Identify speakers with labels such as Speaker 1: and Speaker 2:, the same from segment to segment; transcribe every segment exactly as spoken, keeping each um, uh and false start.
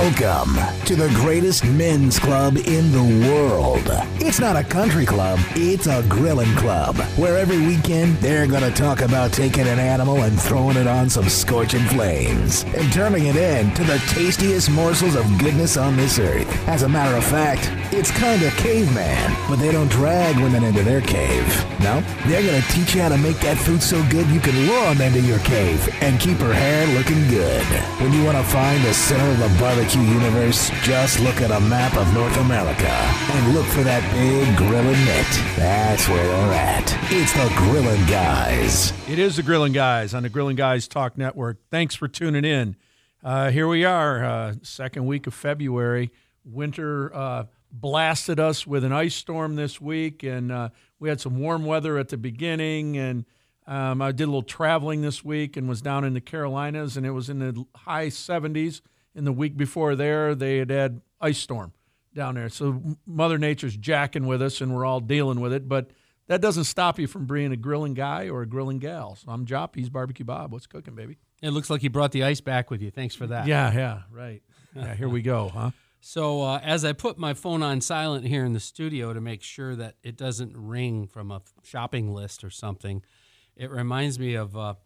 Speaker 1: Welcome to the greatest men's club in the world. It's not a country club, it's a grilling club, where every weekend they're going to talk about taking an animal and throwing it on some scorching flames and turning it into the tastiest morsels of goodness on this earth. As a matter of fact, it's kind of caveman, but they don't drag women into their cave. No, they're going to teach you how to make that food so good you can lure them into your cave and keep her hair looking good. When you want to find the center of the barbecue universe, just look at a map of North America and look for that big grilling mitt. That's where they're at. It's the Grillin' Guys.
Speaker 2: It is the Grillin' Guys on the Grillin' Guys Talk Network. Thanks for tuning in. Uh, here we are, uh, second week of February. Winter uh, blasted us with an ice storm this week, and uh, we had some warm weather at the beginning, and um, I did a little traveling this week and was down in the Carolinas, and it was in the high seventies. In the week before there, they had had ice storm down there. So Mother Nature's jacking with us, and we're all dealing with it. But that doesn't stop you from being a grilling guy or a grilling gal. So I'm Jop. He's Barbecue Bob. What's cooking, baby?
Speaker 3: It looks like you brought the ice back with you. Thanks for that.
Speaker 2: Yeah, yeah, right. Yeah, here we go, huh?
Speaker 3: So uh, as I put my phone on silent here in the studio to make sure that it doesn't ring from a shopping list or something, it reminds me of uh,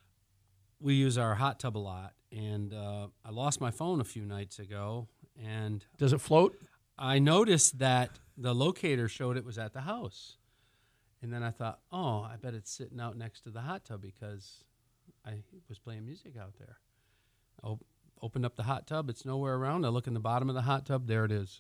Speaker 3: we use our hot tub a lot. And uh, I lost my phone a few nights ago. And
Speaker 2: does it float?
Speaker 3: I noticed that the locator showed it was at the house. And then I thought, oh, I bet it's sitting out next to the hot tub because I was playing music out there. I op- opened up the hot tub. It's nowhere around. I look in the bottom of the hot tub. There it is.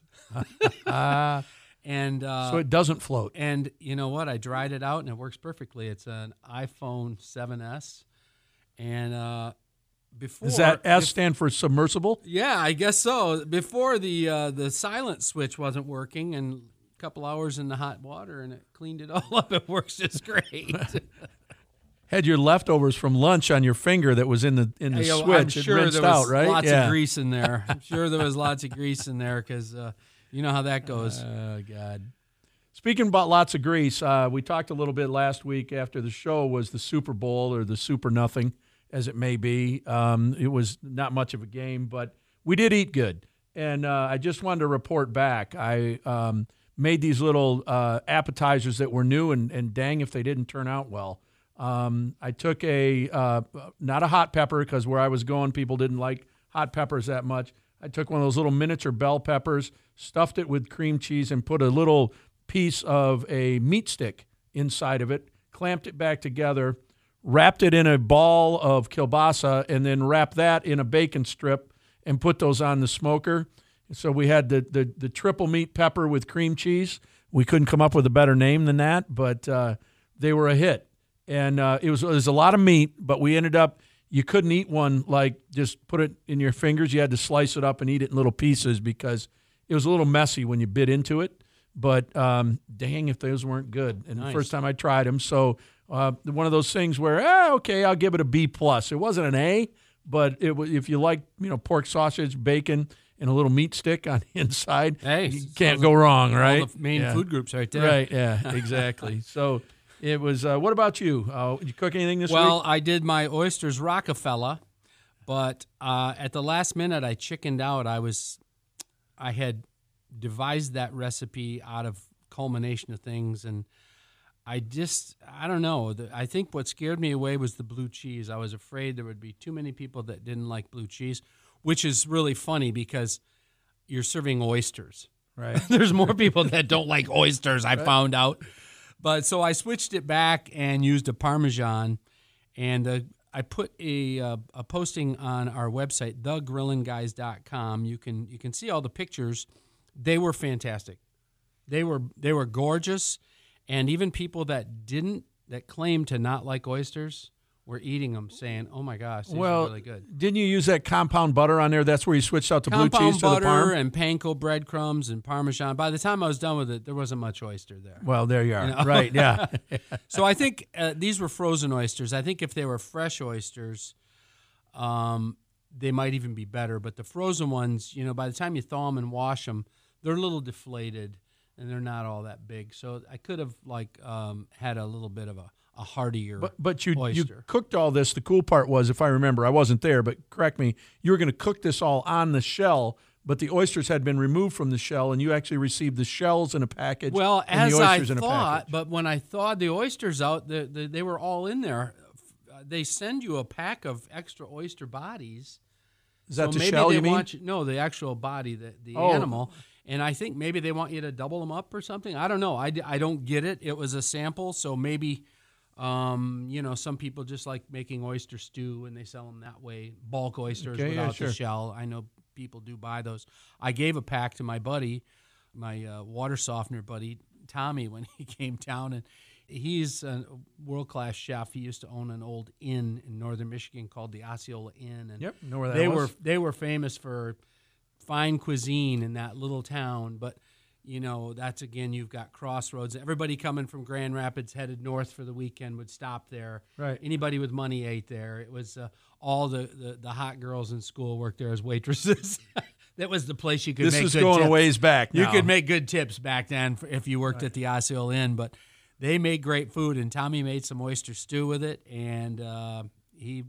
Speaker 3: uh, and uh,
Speaker 2: so it doesn't float.
Speaker 3: And you know what? I dried it out, and it works perfectly. It's an iPhone seven S. And uh, before,
Speaker 2: does that S
Speaker 3: if,
Speaker 2: stand for submersible?
Speaker 3: Yeah, I guess so. Before the uh, the silent switch wasn't working, and a couple hours in the hot water, and it cleaned it all up. It works just great.
Speaker 2: Had your leftovers from lunch on your finger that was in the in the
Speaker 3: hey, yo,
Speaker 2: switch.
Speaker 3: I'm sure
Speaker 2: it rinsed
Speaker 3: there was
Speaker 2: out, right?
Speaker 3: Lots
Speaker 2: yeah.
Speaker 3: of grease in there. I'm sure there was lots of grease in there because uh, you know how that goes.
Speaker 2: Oh God. Speaking about lots of grease, uh, we talked a little bit last week after the show was the Super Bowl or the Super Nothing, as it may be. Um, it was not much of a game, but we did eat good. And uh, I just wanted to report back. I um, made these little uh, appetizers that were new, and, and dang if they didn't turn out well. Um, I took a, uh, not a hot pepper, because where I was going, people didn't like hot peppers that much. I took one of those little miniature bell peppers, stuffed it with cream cheese, and put a little piece of a meat stick inside of it, clamped it back together, wrapped it in a ball of kielbasa, and then wrapped that in a bacon strip and put those on the smoker. So we had the, the, the triple meat pepper with cream cheese. We couldn't come up with a better name than that, but uh, they were a hit. And uh, it was, it was a lot of meat, but we ended up, you couldn't eat one like just put it in your fingers. You had to slice it up and eat it in little pieces because it was a little messy when you bit into it. But um, dang if those weren't good. And
Speaker 3: Nice.
Speaker 2: the first time I tried them, so uh, one of those things where, ah, okay, I'll give it a B plus. It wasn't an A, but it was, if you like, you know, pork sausage, bacon, and a little meat stick on the inside,
Speaker 3: Hey,
Speaker 2: you can't go wrong, right?
Speaker 3: All the main
Speaker 2: Yeah.
Speaker 3: food groups right there.
Speaker 2: Right, yeah, exactly. So it was, uh, what about you? Uh, did you cook anything this
Speaker 3: Well,
Speaker 2: week?
Speaker 3: I did my oysters Rockefeller, but uh, at the last minute I chickened out. I was, I had devised that recipe out of culmination of things, and I just, I don't know. The, I think what scared me away was the blue cheese. I was afraid there would be too many people that didn't like blue cheese, which is really funny because you're serving oysters.
Speaker 2: Right.
Speaker 3: There's more people that don't like oysters, I found out. But so I switched it back and used a Parmesan, and uh, I put a uh, a posting on our website, the grillin guys dot com. You can you can see all the pictures. They were fantastic. They were they were gorgeous, and even people that didn't that claimed to not like oysters were eating them, saying, "Oh my gosh, these
Speaker 2: well,
Speaker 3: are really good."
Speaker 2: Didn't you use that compound butter on there? That's where you switched out the blue
Speaker 3: Compound
Speaker 2: cheese to the
Speaker 3: butter
Speaker 2: parm?
Speaker 3: and panko breadcrumbs and Parmesan. By the time I was done with it, there wasn't much oyster there.
Speaker 2: Well, there you are.
Speaker 3: You know?
Speaker 2: Right, yeah.
Speaker 3: So I think uh, these were frozen oysters. I think if they were fresh oysters, um, they might even be better. But the frozen ones, you know, by the time you thaw them and wash them, they're a little deflated and they're not all that big. So I could have like um, had a little bit of a, a heartier
Speaker 2: But but you you
Speaker 3: oyster.
Speaker 2: cooked all this. The cool part was, if I remember, I wasn't there, but correct me, you were going to cook this all on the shell but the oysters had been removed from the shell, and you actually received the shells in a package.
Speaker 3: Well,
Speaker 2: and
Speaker 3: as
Speaker 2: the
Speaker 3: I
Speaker 2: oysters in a
Speaker 3: thought,
Speaker 2: package.
Speaker 3: but when I thawed the oysters out, the, the, they were all in there. They send you a pack of extra oyster bodies.
Speaker 2: Is that
Speaker 3: so
Speaker 2: the
Speaker 3: maybe
Speaker 2: shell
Speaker 3: they
Speaker 2: you mean?
Speaker 3: want you, no, the actual body, the, the
Speaker 2: Oh.
Speaker 3: animal. And I think maybe they want you to double them up or something. I don't know. I, d- I don't get it. It was a sample, so maybe, um, you know, some people just like making oyster stew and they sell them that way, bulk oysters
Speaker 2: Okay, yeah,
Speaker 3: without
Speaker 2: sure.
Speaker 3: the shell. I know people do buy those. I gave a pack to my buddy, my uh, water softener buddy, Tommy, when he came down, and he's a world-class chef. He used to own an old inn in northern Michigan called the Osceola Inn, and
Speaker 2: Yep, know where that
Speaker 3: they
Speaker 2: was.
Speaker 3: were they were famous for fine cuisine in that little town. But you know, that's again, you've got crossroads. Everybody coming from Grand Rapids headed north for the weekend would stop there.
Speaker 2: Right.
Speaker 3: Anybody with money ate there. It was uh, all the, the the hot girls in school worked there as waitresses. That was the place you could
Speaker 2: This
Speaker 3: make
Speaker 2: is
Speaker 3: good
Speaker 2: going
Speaker 3: tips.
Speaker 2: a ways back
Speaker 3: You
Speaker 2: now.
Speaker 3: could make good tips back then for- if you worked at the Osceola Inn, but they made great food, and Tommy made some oyster stew with it, and uh, he,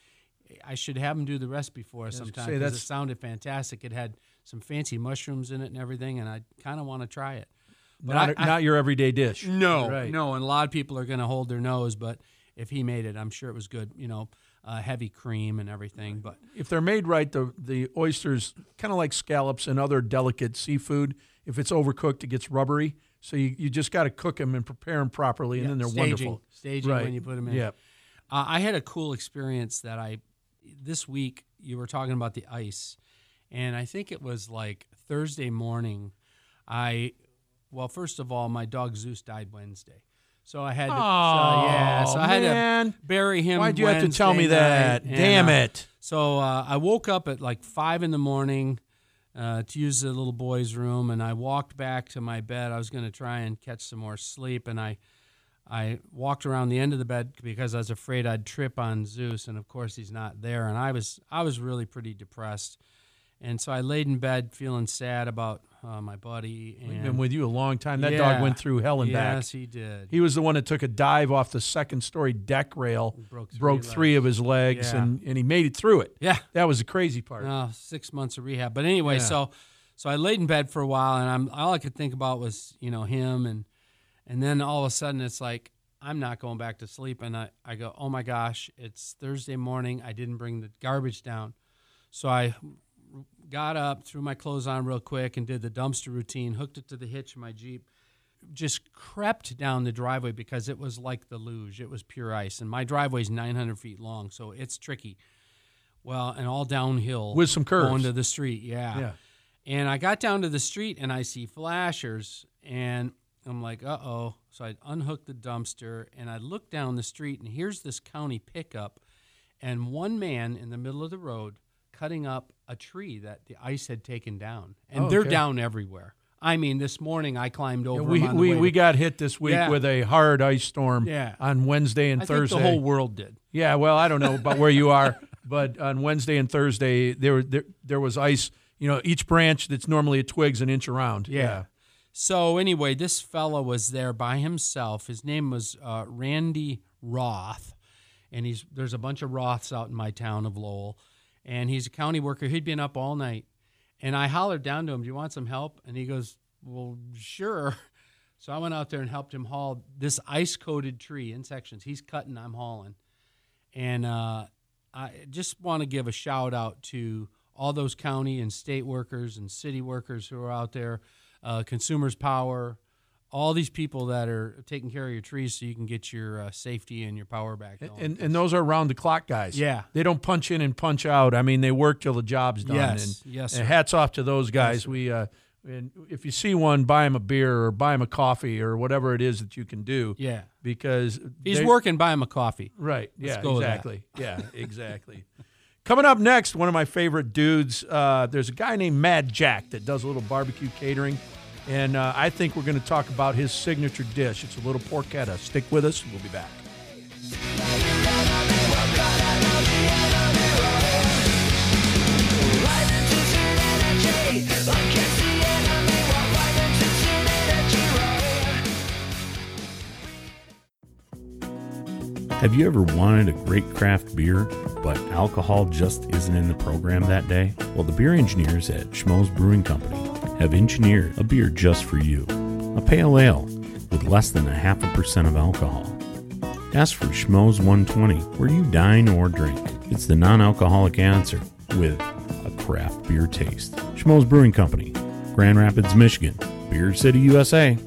Speaker 3: I should have him do the recipe for us
Speaker 2: I was
Speaker 3: sometime
Speaker 2: gonna say,
Speaker 3: because it
Speaker 2: that's-
Speaker 3: sounded fantastic. It had some fancy mushrooms in it and everything, and I kind of want to try it. But
Speaker 2: not,
Speaker 3: I, I,
Speaker 2: not your everyday dish.
Speaker 3: no,
Speaker 2: Right.
Speaker 3: no, and a lot of people are going to hold their nose, but if he made it, I'm sure it was good. You know, uh, heavy cream and everything, but
Speaker 2: If they're made right, the the oysters, kind of like scallops and other delicate seafood, if it's overcooked, it gets rubbery. So you, you just got to cook them and prepare them properly, and
Speaker 3: yeah,
Speaker 2: then they're
Speaker 3: staging,
Speaker 2: wonderful.
Speaker 3: Staging
Speaker 2: Right.
Speaker 3: when you put them in.
Speaker 2: Yeah.
Speaker 3: Uh, I had a cool experience that I, this week, you were talking about the ice, and I think it was like Thursday morning. I, well, first of all, my dog Zeus died Wednesday. So I had to, so, yeah, so I had
Speaker 2: man.
Speaker 3: to bury him.
Speaker 2: Why'd you have to tell me
Speaker 3: Wednesday
Speaker 2: that?
Speaker 3: night, and,
Speaker 2: Damn
Speaker 3: uh,
Speaker 2: it.
Speaker 3: So uh, I woke up at like five in the morning uh, to use the little boy's room, and I walked back to my bed. I was going to try and catch some more sleep, and I I walked around the end of the bed because I was afraid I'd trip on Zeus, and of course he's not there. And I was I was really pretty depressed, and so I laid in bed feeling sad about uh, my buddy. And
Speaker 2: We've been with you a long time. That
Speaker 3: Yeah.
Speaker 2: dog went through hell and back.
Speaker 3: Yes, he did.
Speaker 2: He was the one that took a dive off the second story deck rail,
Speaker 3: broke three
Speaker 2: broke three
Speaker 3: legs.
Speaker 2: of his legs,
Speaker 3: Yeah.
Speaker 2: and, and he made it through it.
Speaker 3: Yeah.
Speaker 2: That was the crazy part.
Speaker 3: Uh, six months of rehab. But anyway,
Speaker 2: Yeah.
Speaker 3: so so I laid in bed for a while, and I'm all I could think about was you know him, and and then all of a sudden it's like I'm not going back to sleep, and I, I go, oh my gosh, it's Thursday morning. I didn't bring the garbage down, so I got up, threw my clothes on real quick, and did the dumpster routine. Hooked it to the hitch of my Jeep. Just crept down the driveway because it was like the luge. It was pure ice, and my driveway's nine hundred feet long, so it's tricky. Well, and all downhill
Speaker 2: With some curves.
Speaker 3: going to the street. Yeah.
Speaker 2: Yeah.
Speaker 3: And I got down to the street and I see flashers, and I'm like, uh oh. So I unhooked the dumpster and I looked down the street, and here's this county pickup, and one man in the middle of the road cutting up a tree that the ice had taken down, and
Speaker 2: Oh,
Speaker 3: they're
Speaker 2: okay.
Speaker 3: down everywhere. I mean, this morning I climbed over.
Speaker 2: we
Speaker 3: them on the
Speaker 2: we,
Speaker 3: way
Speaker 2: we
Speaker 3: to-
Speaker 2: got hit this week
Speaker 3: Yeah.
Speaker 2: with a hard ice storm
Speaker 3: Yeah.
Speaker 2: on Wednesday and
Speaker 3: I
Speaker 2: Thursday.
Speaker 3: think the whole world did.
Speaker 2: Yeah, well, I don't know about where you are, but on Wednesday and Thursday there there, there was ice. You know, each branch that's normally a twig's an inch around.
Speaker 3: Yeah. So anyway, this fellow was there by himself. His name was uh, Randy Roth, and he's there's a bunch of Roths out in my town of Lowell, and he's a county worker. He'd been up all night, and I hollered down to him, "Do you want some help?" And he goes, "Well, sure." So I went out there and helped him haul this ice-coated tree in sections. He's cutting, I'm hauling, and uh, I just want to give a shout out to all those county and state workers and city workers who are out there. Uh, Consumers Power, all these people that are taking care of your trees so you can get your uh, safety and your power back going.
Speaker 2: And and those are round the clock guys.
Speaker 3: Yeah.
Speaker 2: They don't punch in and punch out. I mean, they work till the job's done.
Speaker 3: Yes.
Speaker 2: And,
Speaker 3: Yes,
Speaker 2: and
Speaker 3: sir.
Speaker 2: hats off to those guys. we uh, and if you see one, buy him a beer or buy him a coffee or whatever it is that you can do.
Speaker 3: Yeah.
Speaker 2: Because
Speaker 3: He's
Speaker 2: they-
Speaker 3: working, buy him a coffee.
Speaker 2: Right.
Speaker 3: Let's
Speaker 2: yeah.
Speaker 3: go with that.
Speaker 2: Exactly. Yeah. Exactly. Coming up next, one of my favorite dudes. Uh, there's a guy named Mad Jack that does a little barbecue catering. And uh, I think we're going to talk about his signature dish. It's a little porchetta. Stick with us. We'll be back.
Speaker 4: Have you ever wanted a great craft beer, but alcohol just isn't in the program that day? Well, the beer engineers at Schmoes Brewing Company have engineered a beer just for you. A pale ale with less than a half a percent of alcohol. Ask for Schmoes one twenty where you dine or drink. It's the non-alcoholic answer with a craft beer taste. Schmoes Brewing Company, Grand Rapids, Michigan. Beer City, U S A.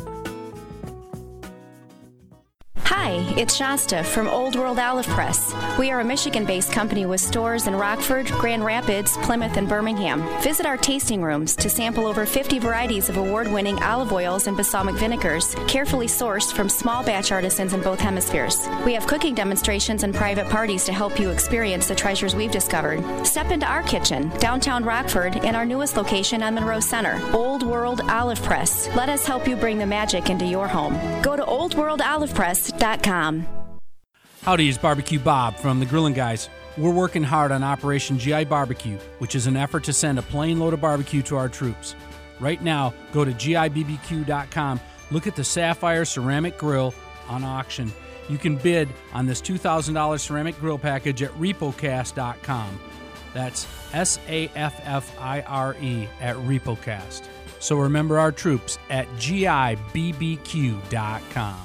Speaker 5: Hi, it's Shasta from Old World Olive Press. We are a Michigan-based company with stores in Rockford, Grand Rapids, Plymouth, and Birmingham. Visit our tasting rooms to sample over fifty varieties of award-winning olive oils and balsamic vinegars, carefully sourced from small batch artisans in both hemispheres. We have cooking demonstrations and private parties to help you experience the treasures we've discovered. Step into our kitchen, downtown Rockford, and our newest location on Monroe Center, Old World Olive Press. Let us help you bring the magic into your home. Go to old world olive press dot com.
Speaker 3: Howdy, it's Barbecue Bob from the Grillin' Guys. We're working hard on Operation G I Barbecue, which is an effort to send a plane load of barbecue to our troops. Right now, go to G I B B Q dot com, look at the Sapphire Ceramic Grill on auction. You can bid on this two thousand dollars ceramic grill package at repocast dot com. That's S A F F I R E at Repocast. So remember our troops at G I B B Q dot com.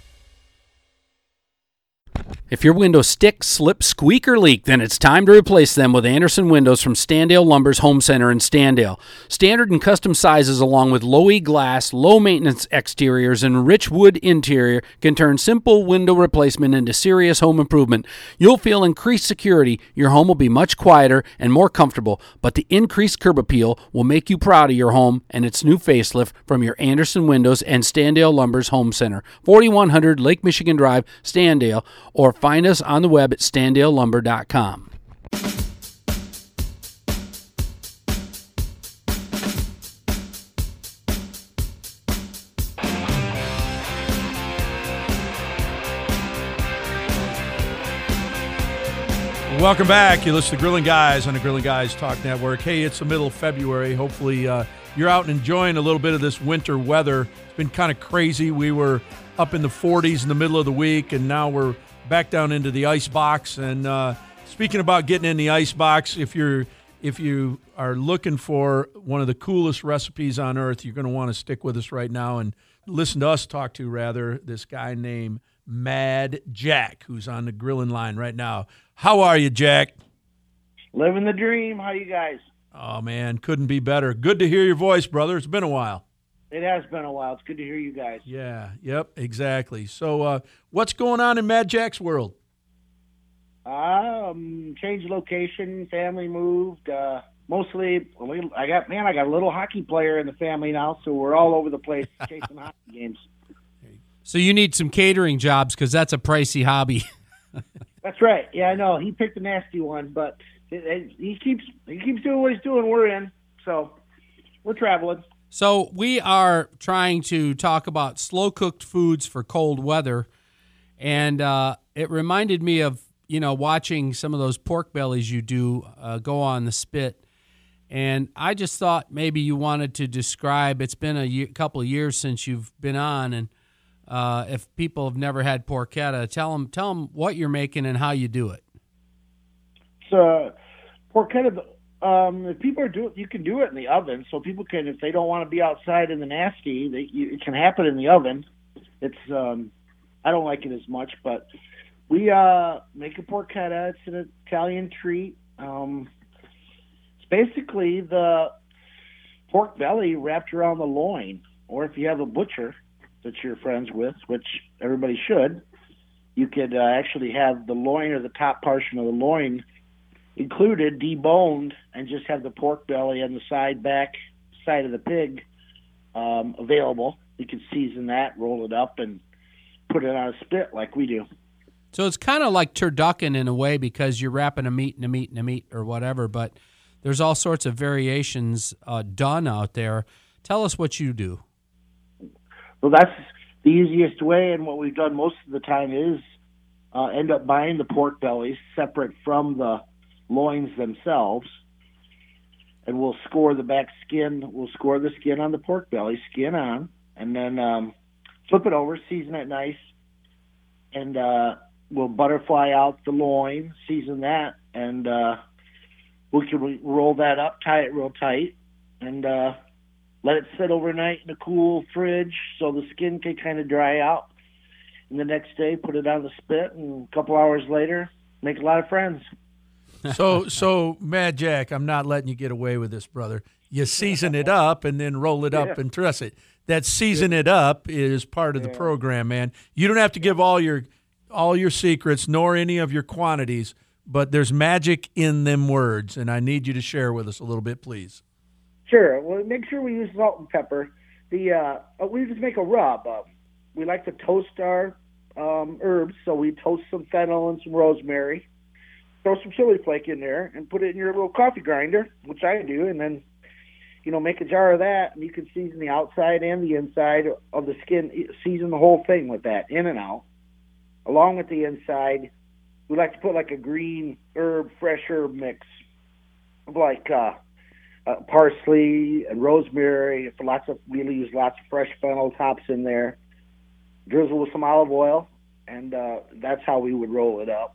Speaker 3: If your windows stick, slip, squeak, or leak, then it's time to replace them with Anderson Windows from Standale Lumber's Home Center in Standale. Standard and custom sizes along with low-E glass, low-maintenance exteriors, and rich wood interior can turn simple window replacement into serious home improvement. You'll feel increased security, your home will be much quieter and more comfortable, but the increased curb appeal will make you proud of your home and its new facelift from your Anderson Windows and Standale Lumber's Home Center, forty-one hundred Lake Michigan Drive, Standale, or find us on the web at standale lumber dot com.
Speaker 2: Welcome back. You listen to Grilling Guys on the Grilling Guys Talk Network. Hey, it's the middle of February. Hopefully uh, you're out and enjoying a little bit of this winter weather. It's been kind of crazy. We were up in the forties in the middle of the week, and now we're back down into the ice box. And uh, speaking about getting in the ice box, if you're if you are looking for one of the coolest recipes on earth, you're going to want to stick with us right now and listen to us talk to, rather, this guy named Mad Jack, who's on the grilling line right now. How are you, Jack?
Speaker 6: Living the dream. How you guys?
Speaker 2: Oh, man, couldn't be better. Good to hear your voice, brother. It's been a while.
Speaker 6: It has been a while. It's good to hear you guys.
Speaker 2: Yeah, yep, exactly. So uh, what's going on in Mad Jack's world?
Speaker 6: Um, changed location, family moved. Uh, mostly, I got, man, I got a little hockey player in the family now, so we're all over the place chasing hockey games.
Speaker 3: So you need some catering jobs because that's a pricey hobby.
Speaker 6: That's right. Yeah, I know. He picked a nasty one, but it, it, he keeps he keeps doing what he's doing. We're in, so we're traveling.
Speaker 3: So we are trying to talk about slow-cooked foods for cold weather, and uh, it reminded me of, you know, watching some of those pork bellies you do uh, go on the spit, and I just thought maybe you wanted to describe, it's been a year, couple of years since you've been on, and uh, if people have never had porchetta, tell them, tell them what you're making and how you do it.
Speaker 6: So porchetta... Um, if people are doing, you can do it in the oven. So people can, if they don't want to be outside in the nasty, they, you, it can happen in the oven. It's, um, I don't like it as much, but we uh, make a porchetta. It's an Italian treat. Um, it's basically the pork belly wrapped around the loin, or if you have a butcher that you're friends with, which everybody should, you could uh, actually have the loin or the top portion of the loin included, deboned, and just have the pork belly and the side back side of the pig um, available. You can season that, roll it up, and put it on a spit like we do.
Speaker 3: So it's kind of like turducken in a way because you're wrapping a meat and a meat and a meat or whatever, but there's all sorts of variations uh, done out there. Tell us what you do.
Speaker 6: Well, that's the easiest way, and what we've done most of the time is uh, end up buying the pork bellies separate from the loins themselves, and we'll score the back skin. We'll score the skin on the pork belly, skin on, and then um, flip it over, season it nice, and uh, we'll butterfly out the loin, season that, and uh, we can roll that up, tie it real tight, and uh, let it sit overnight in a cool fridge so the skin can kind of dry out. And the next day, put it on the spit, and a couple hours later, make a lot of friends.
Speaker 2: So, so Mad Jack, I'm not letting you get away with this, brother. You season it up and then roll it up
Speaker 6: Yeah.
Speaker 2: and truss it. That season it up is part of the
Speaker 6: Yeah.
Speaker 2: program, man. You don't have to give all your all your secrets nor any of your quantities, but there's magic in them words, and I need you to share with us a little bit, please.
Speaker 6: Sure. Well, make sure we use salt and pepper. The uh, we just make a rub. Uh, we like to toast our um, herbs, so we toast some fennel and some rosemary. Throw some chili flake in there and put it in your little coffee grinder, which I do, and then, you know, make a jar of that, and you can season the outside and the inside of the skin. Season the whole thing with that, in and out. Along with the inside, we like to put like a green herb, fresh herb mix of like uh, uh, parsley and rosemary. For lots of, we use lots of fresh fennel tops in there. Drizzle with some olive oil, and uh, that's how we would roll it up.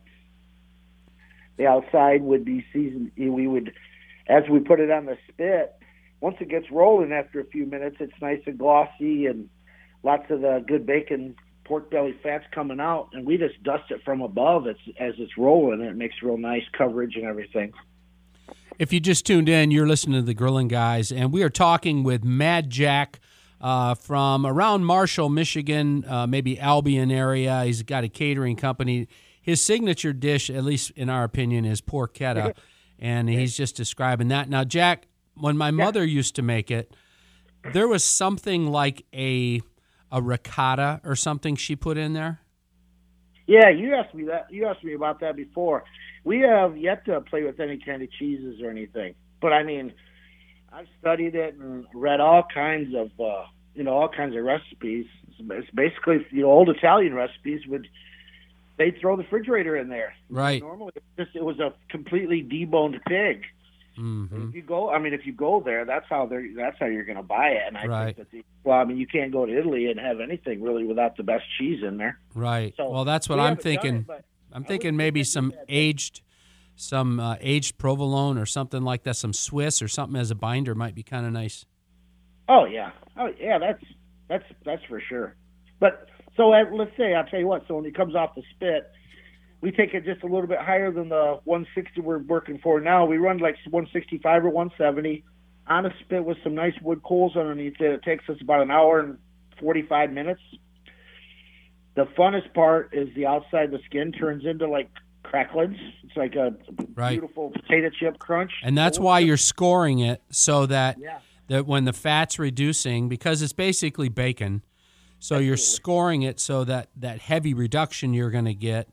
Speaker 6: The outside would be seasoned. We would, as we put it on the spit, once it gets rolling after a few minutes, it's nice and glossy and lots of the good bacon, pork belly fats coming out. And we just dust it from above as, as it's rolling, and it makes real nice coverage and everything.
Speaker 3: If you just tuned in, you're listening to the Grilling Guys, and we are talking with Mad Jack uh, from around Marshall, Michigan, uh, maybe Albion area. He's got a catering company. His signature dish, at least in our opinion, is porchetta, and he's just describing that. Now, Jack, when my mother used to make it, there was something like a a ricotta or something she put in there.
Speaker 6: Yeah, you asked me that. You asked me about that before. We have yet to play with any kind of cheeses or anything, but I mean, I've studied it and read all kinds of, uh, you know, all kinds of recipes. It's basically, you know, old Italian recipes would. They'd throw the refrigerator in there.
Speaker 3: Right.
Speaker 6: Normally, it, just, it was a completely deboned pig.
Speaker 3: Mm-hmm.
Speaker 6: If you go, I mean, if you go there, that's how they're. That's how you're going to buy it. And I
Speaker 3: Right.
Speaker 6: think that, the, well, I mean, you can't go to Italy and have anything really without the best cheese in there.
Speaker 3: Right.
Speaker 6: So,
Speaker 3: well, that's what
Speaker 6: we
Speaker 3: I'm
Speaker 6: haven't done
Speaker 3: thinking.
Speaker 6: it, but
Speaker 3: I'm
Speaker 6: I
Speaker 3: thinking
Speaker 6: would
Speaker 3: maybe
Speaker 6: think
Speaker 3: some
Speaker 6: that'd be
Speaker 3: aged, some uh, aged provolone or something like that, some Swiss or something as a binder might be kind of nice.
Speaker 6: Oh yeah, oh yeah, that's that's that's for sure. But so uh, let's say I'll tell you what. So when it comes off the spit, we take it just a little bit higher than the one sixty we're working for now. We run like one sixty-five or one seventy on a spit with some nice wood coals underneath it. It takes us about an hour and forty-five minutes. The funnest part is the outside of the skin turns into like cracklings. It's like a
Speaker 3: Right.
Speaker 6: beautiful potato chip crunch.
Speaker 3: And that's why you're scoring it so that
Speaker 6: Yeah.
Speaker 3: that when the fat's reducing, because it's basically bacon, so you're scoring it so that that heavy reduction you're going to get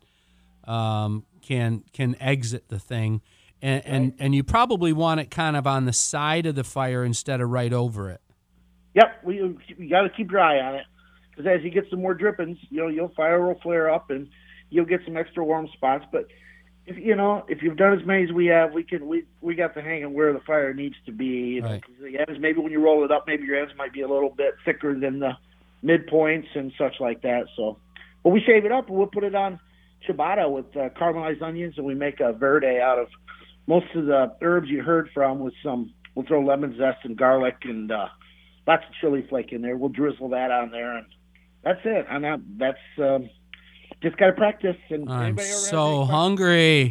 Speaker 3: um, can can exit the thing, and, and and you probably want it kind of on the side of the fire instead of right over it.
Speaker 6: Yep, we you got to keep your eye on it, because as you get some more drippings, you know, your fire will flare up and you'll get some extra warm spots. But if you know, if you've done as many as we have, we can we we got the hang of where the fire needs to be. You know,
Speaker 3: Right.
Speaker 6: 'cause the ends, maybe when you roll it up, maybe your ends might be a little bit thicker than the midpoints and such like that. So, but we shave it up and we'll put it on ciabatta with uh, caramelized onions, and we make a verde out of most of the herbs you heard from. With some, we'll throw lemon zest and garlic and uh, lots of chili flake in there. We'll drizzle that on there, and that's it. And that, that's um, just got to practice. And
Speaker 3: I'm
Speaker 6: anybody ever have
Speaker 3: so
Speaker 6: any questions?
Speaker 3: hungry.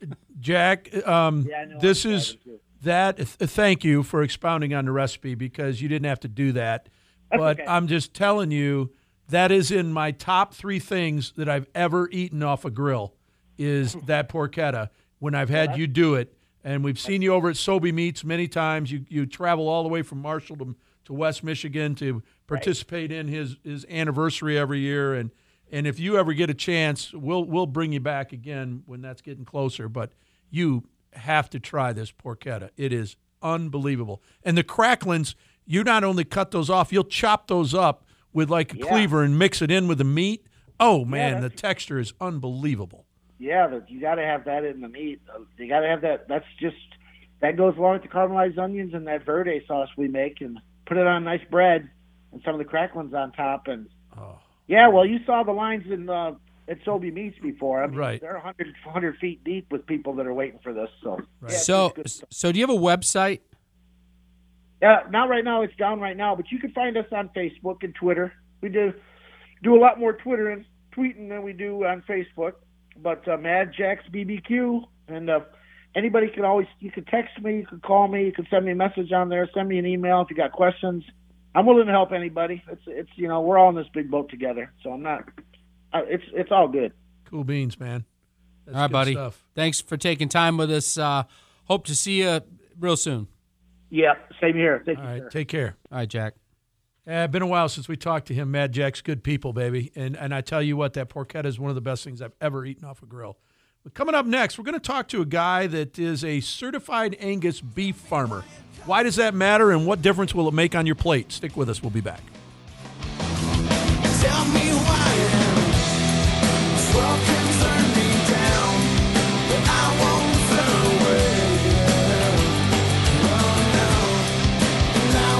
Speaker 2: Jack, um,
Speaker 6: Yeah, I know,
Speaker 2: this
Speaker 6: I'm
Speaker 2: is
Speaker 6: starving too.
Speaker 2: that. th- Thank you for expounding on the recipe, because you didn't have to do that. But
Speaker 6: okay.
Speaker 2: I'm just telling you, that is in my top three things that I've ever eaten off a grill, is that porchetta, when I've had you do it. And we've seen you over at Sobey Meats many times. You you travel all the way from Marshall to, to West Michigan to participate in his, his anniversary every year. And and if you ever get a chance, we'll we'll bring you back again when that's getting closer. But you have to try this porchetta. It is unbelievable. And the cracklins, you not only cut those off, you'll chop those up with like a
Speaker 6: Yeah.
Speaker 2: cleaver and mix it in with the meat. Oh, man, the
Speaker 6: that's-
Speaker 2: texture is unbelievable.
Speaker 6: Yeah, the, you got to have that in the meat. Uh, You got to have that. That's just that goes along with the caramelized onions and that verde sauce we make, and put it on nice bread and some of the cracklings on top. And
Speaker 2: Oh.
Speaker 6: yeah, well, you saw the lines in uh, at Sobey Meats before. I mean,
Speaker 2: Right.
Speaker 6: they're one hundred, one hundred feet deep with people that are waiting for this. So, yeah, it's
Speaker 3: So,
Speaker 6: good stuff.
Speaker 3: so do you have a website?
Speaker 6: Yeah, not right now. It's down right now, but you can find us on Facebook and Twitter. We do do a lot more Twitter and tweeting than we do on Facebook. But uh, Mad Jack's B B Q, and uh, anybody can always, you can text me, you can call me, you can send me a message on there, send me an email if you got questions. I'm willing to help anybody. It's it's you know we're all in this big boat together, so I'm not. Uh, it's it's all good.
Speaker 2: Cool beans, man. That's
Speaker 3: All right,
Speaker 2: good
Speaker 3: buddy.
Speaker 2: stuff.
Speaker 3: Thanks for taking time with us. Uh, hope to see you real soon.
Speaker 6: Yeah, same here. Thank
Speaker 2: All
Speaker 6: you,
Speaker 2: right,
Speaker 6: sir.
Speaker 2: take care.
Speaker 3: All right, Jack.
Speaker 2: Uh, been a while since we talked to him. Mad Jack's good people, baby. And and I tell you what, that porchetta is one of the best things I've ever eaten off a grill. But coming up next, we're going to talk to a guy that is a certified Angus beef farmer. Why does that matter, and what difference will it make on your plate? Stick with us. We'll be back.
Speaker 7: Tell me why world can turn me down, but I won't turn away. Oh no, and I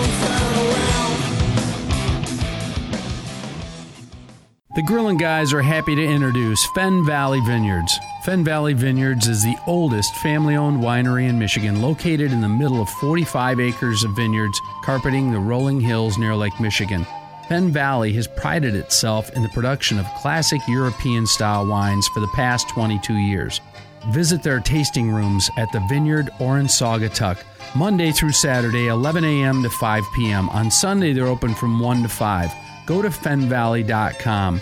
Speaker 7: won't turn around.
Speaker 3: The Grillin' Guys are happy to introduce Fen Valley Vineyards. Fen Valley Vineyards is the oldest family-owned winery in Michigan, located in the middle of forty-five acres of vineyards carpeting the rolling hills near Lake Michigan. Fen Valley has prided itself in the production of classic European-style wines for the past twenty-two years. Visit their tasting rooms at the Vineyard or in Saugatuck, Monday through Saturday, eleven a.m. to five p.m. On Sunday, they're open from one to five. Go to fen valley dot com.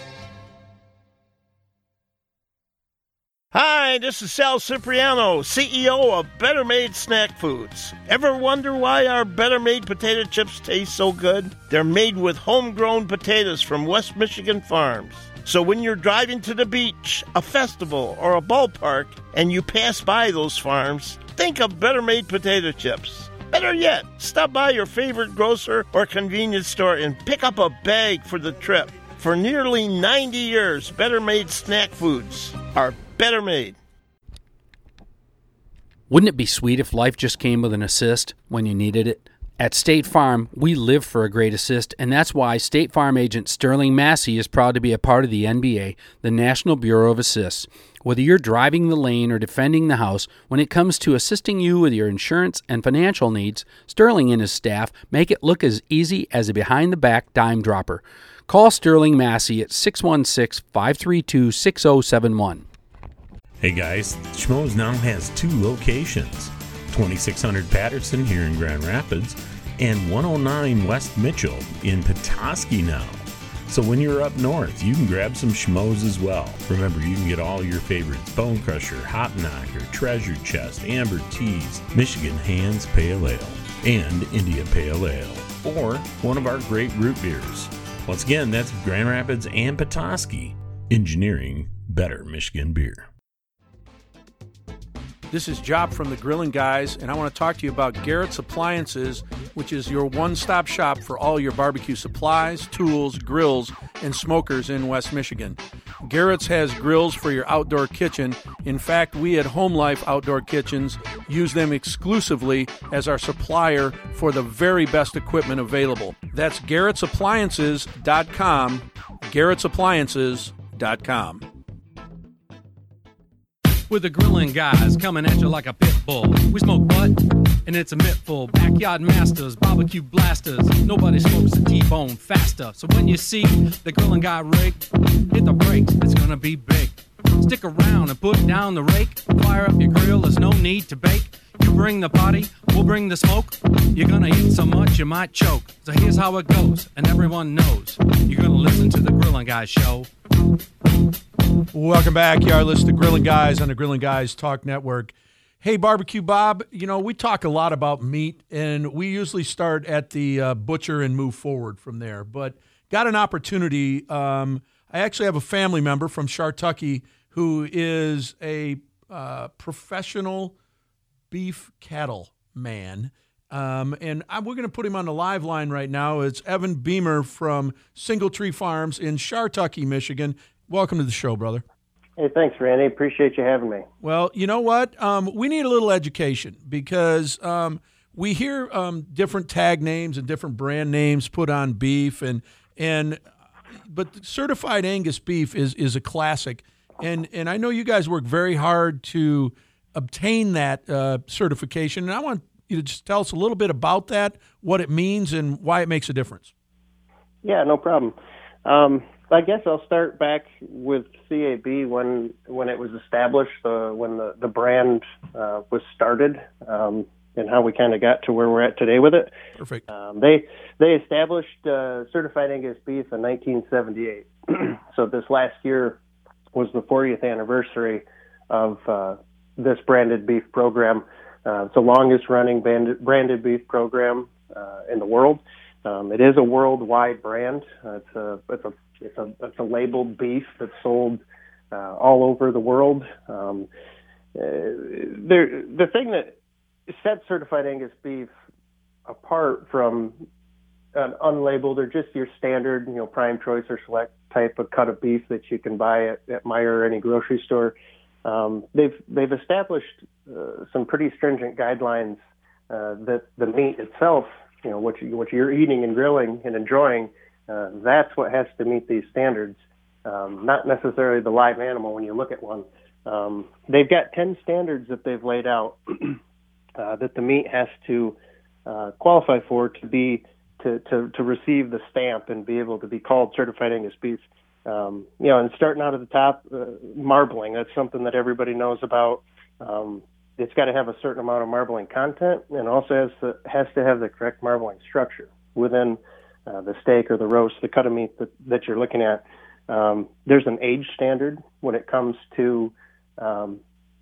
Speaker 8: Hi, this is Sal Cipriano, C E O of Better Made Snack Foods. Ever wonder why our Better Made potato chips taste so good? They're made with homegrown potatoes from West Michigan farms. So when you're driving to the beach, a festival, or a ballpark, and you pass by those farms, think of Better Made potato chips. Better yet, stop by your favorite grocer or convenience store and pick up a bag for the trip. For nearly ninety years, Better Made Snack Foods are Better Made.
Speaker 3: Wouldn't it be sweet if life just came with an assist when you needed it? At State Farm, we live for a great assist, and that's why State Farm agent Sterling Massey is proud to be a part of the N B A, the National Bureau of Assists. Whether you're driving the lane or defending the house, when it comes to assisting you with your insurance and financial needs, Sterling and his staff make it look as easy as a behind-the-back dime dropper. Call Sterling Massey at six one six, five three two, six zero seven one.
Speaker 4: Hey guys, Schmoes now has two locations, twenty-six hundred Patterson here in Grand Rapids and one oh nine West Mitchell in Petoskey now. So when you're up north, you can grab some Schmoes as well. Remember, you can get all your favorites: Bone Crusher, Hop Knocker, Treasure Chest, Amber Teas, Michigan Hands Pale Ale, and India Pale Ale, or one of our great root beers. Once again, that's Grand Rapids and Petoskey, engineering better Michigan beer.
Speaker 2: This is Job from the Grillin' Guys, and I want to talk to you about Garrett's Appliances, which is your one-stop shop for all your barbecue supplies, tools, grills, and smokers in West Michigan. Garrett's has grills for your outdoor kitchen. In fact, we at Home Life Outdoor Kitchens use them exclusively as our supplier for the very best equipment available. That's garretts appliances dot com, garretts appliances dot com.
Speaker 3: With the Grillin' Guys coming at you like a pit bull. We smoke butt, and it's a mittful. Backyard masters, barbecue blasters. Nobody smokes a T-bone faster. So when you see the Grillin' Guy rig, hit the brakes, it's gonna be big. Stick around and put down the rake. Fire up your grill, there's no need to bake. You bring the party, we'll bring the smoke. You're gonna eat so much you might choke. So here's how it goes, and everyone knows. You're gonna listen to the Grillin' Guys show.
Speaker 2: Welcome back. You are listening to Grillin' Guys on the Grillin' Guys Talk Network. Hey, Barbecue Bob, you know, we talk a lot about meat, and we usually start at the uh, butcher and move forward from there. But got an opportunity. Um, I actually have a family member from Shartucky who is a uh, professional beef cattle man. Um, and I, we're going to put him on the live line right now. It's Evan Beamer from Single Tree Farms in Shartucky, Michigan. Welcome to the show, brother.
Speaker 9: Hey, thanks, Randy. Appreciate you having me.
Speaker 2: Well, you know what? Um, we need a little education because um, we hear um, different tag names and different brand names put on beef. And, and but certified Angus beef is is a classic, and and I know you guys work very hard to obtain that uh, certification, and I want you to just tell us a little bit about that, what it means, and why it makes a difference.
Speaker 9: Yeah, no problem. Um, I guess I'll start back with C A B when when it was established, uh, when the the brand uh, was started, um, and how we kind of got to where we're at today with it.
Speaker 2: Perfect.
Speaker 9: Um, they they established uh, certified Angus beef in nineteen seventy-eight. So this last year was the fortieth anniversary of uh, this branded beef program. Uh, it's the longest running branded, branded beef program uh, in the world. Um, it is a worldwide brand. Uh, it's a it's a it's a it's a labeled beef that's sold uh, all over the world. Um, uh, there, the thing that sets certified Angus beef apart from an unlabeled or just your standard, you know, prime choice or select type of cut of beef that you can buy at, at Meijer or any grocery store, um, they've they've established uh, some pretty stringent guidelines uh, that the meat itself, you know, what you what you're eating and grilling and enjoying, uh, that's what has to meet these standards. Um, not necessarily the live animal when you look at one. Um, they've got ten standards that they've laid out uh, that the meat has to uh, qualify for to be to, to, to receive the stamp and be able to be called certified Angus beef. Um, you know, and starting out at the top, uh, marbling, that's something that everybody knows about. Um, it's got to have a certain amount of marbling content, and also has to, has to have the correct marbling structure within uh, the steak or the roast, the cut of meat that, that you're looking at. Um, there's an age standard when it comes to um,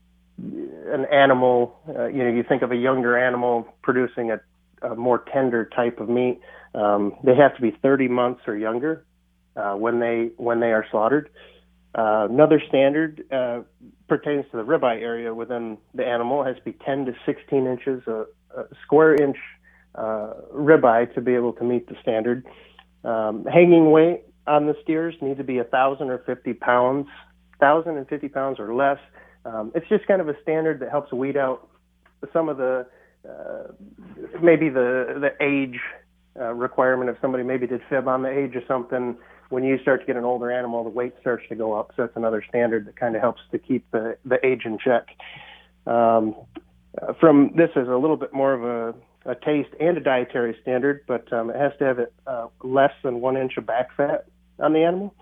Speaker 9: an animal. Uh, you know, you think of a younger animal producing a, a more tender type of meat. Um, they have to be thirty months or younger uh, when they when they are slaughtered. Uh, another standard uh, pertains to the ribeye area within the animal. It has to be ten to sixteen inches, a, a square inch uh, ribeye to be able to meet the standard. Um, hanging weight on the steers need to be a thousand or fifty pounds, thousand and fifty pounds or less. Um, it's just kind of a standard that helps weed out some of the uh, maybe the the age uh, requirement of somebody maybe did fib on the age of something. When you start to get an older animal, the weight starts to go up. So that's another standard that kind of helps to keep the, the age in check. Um, uh, from this is a little bit more of a, a taste and a dietary standard, but um, it has to have it, uh, less than one inch of back fat on the animal.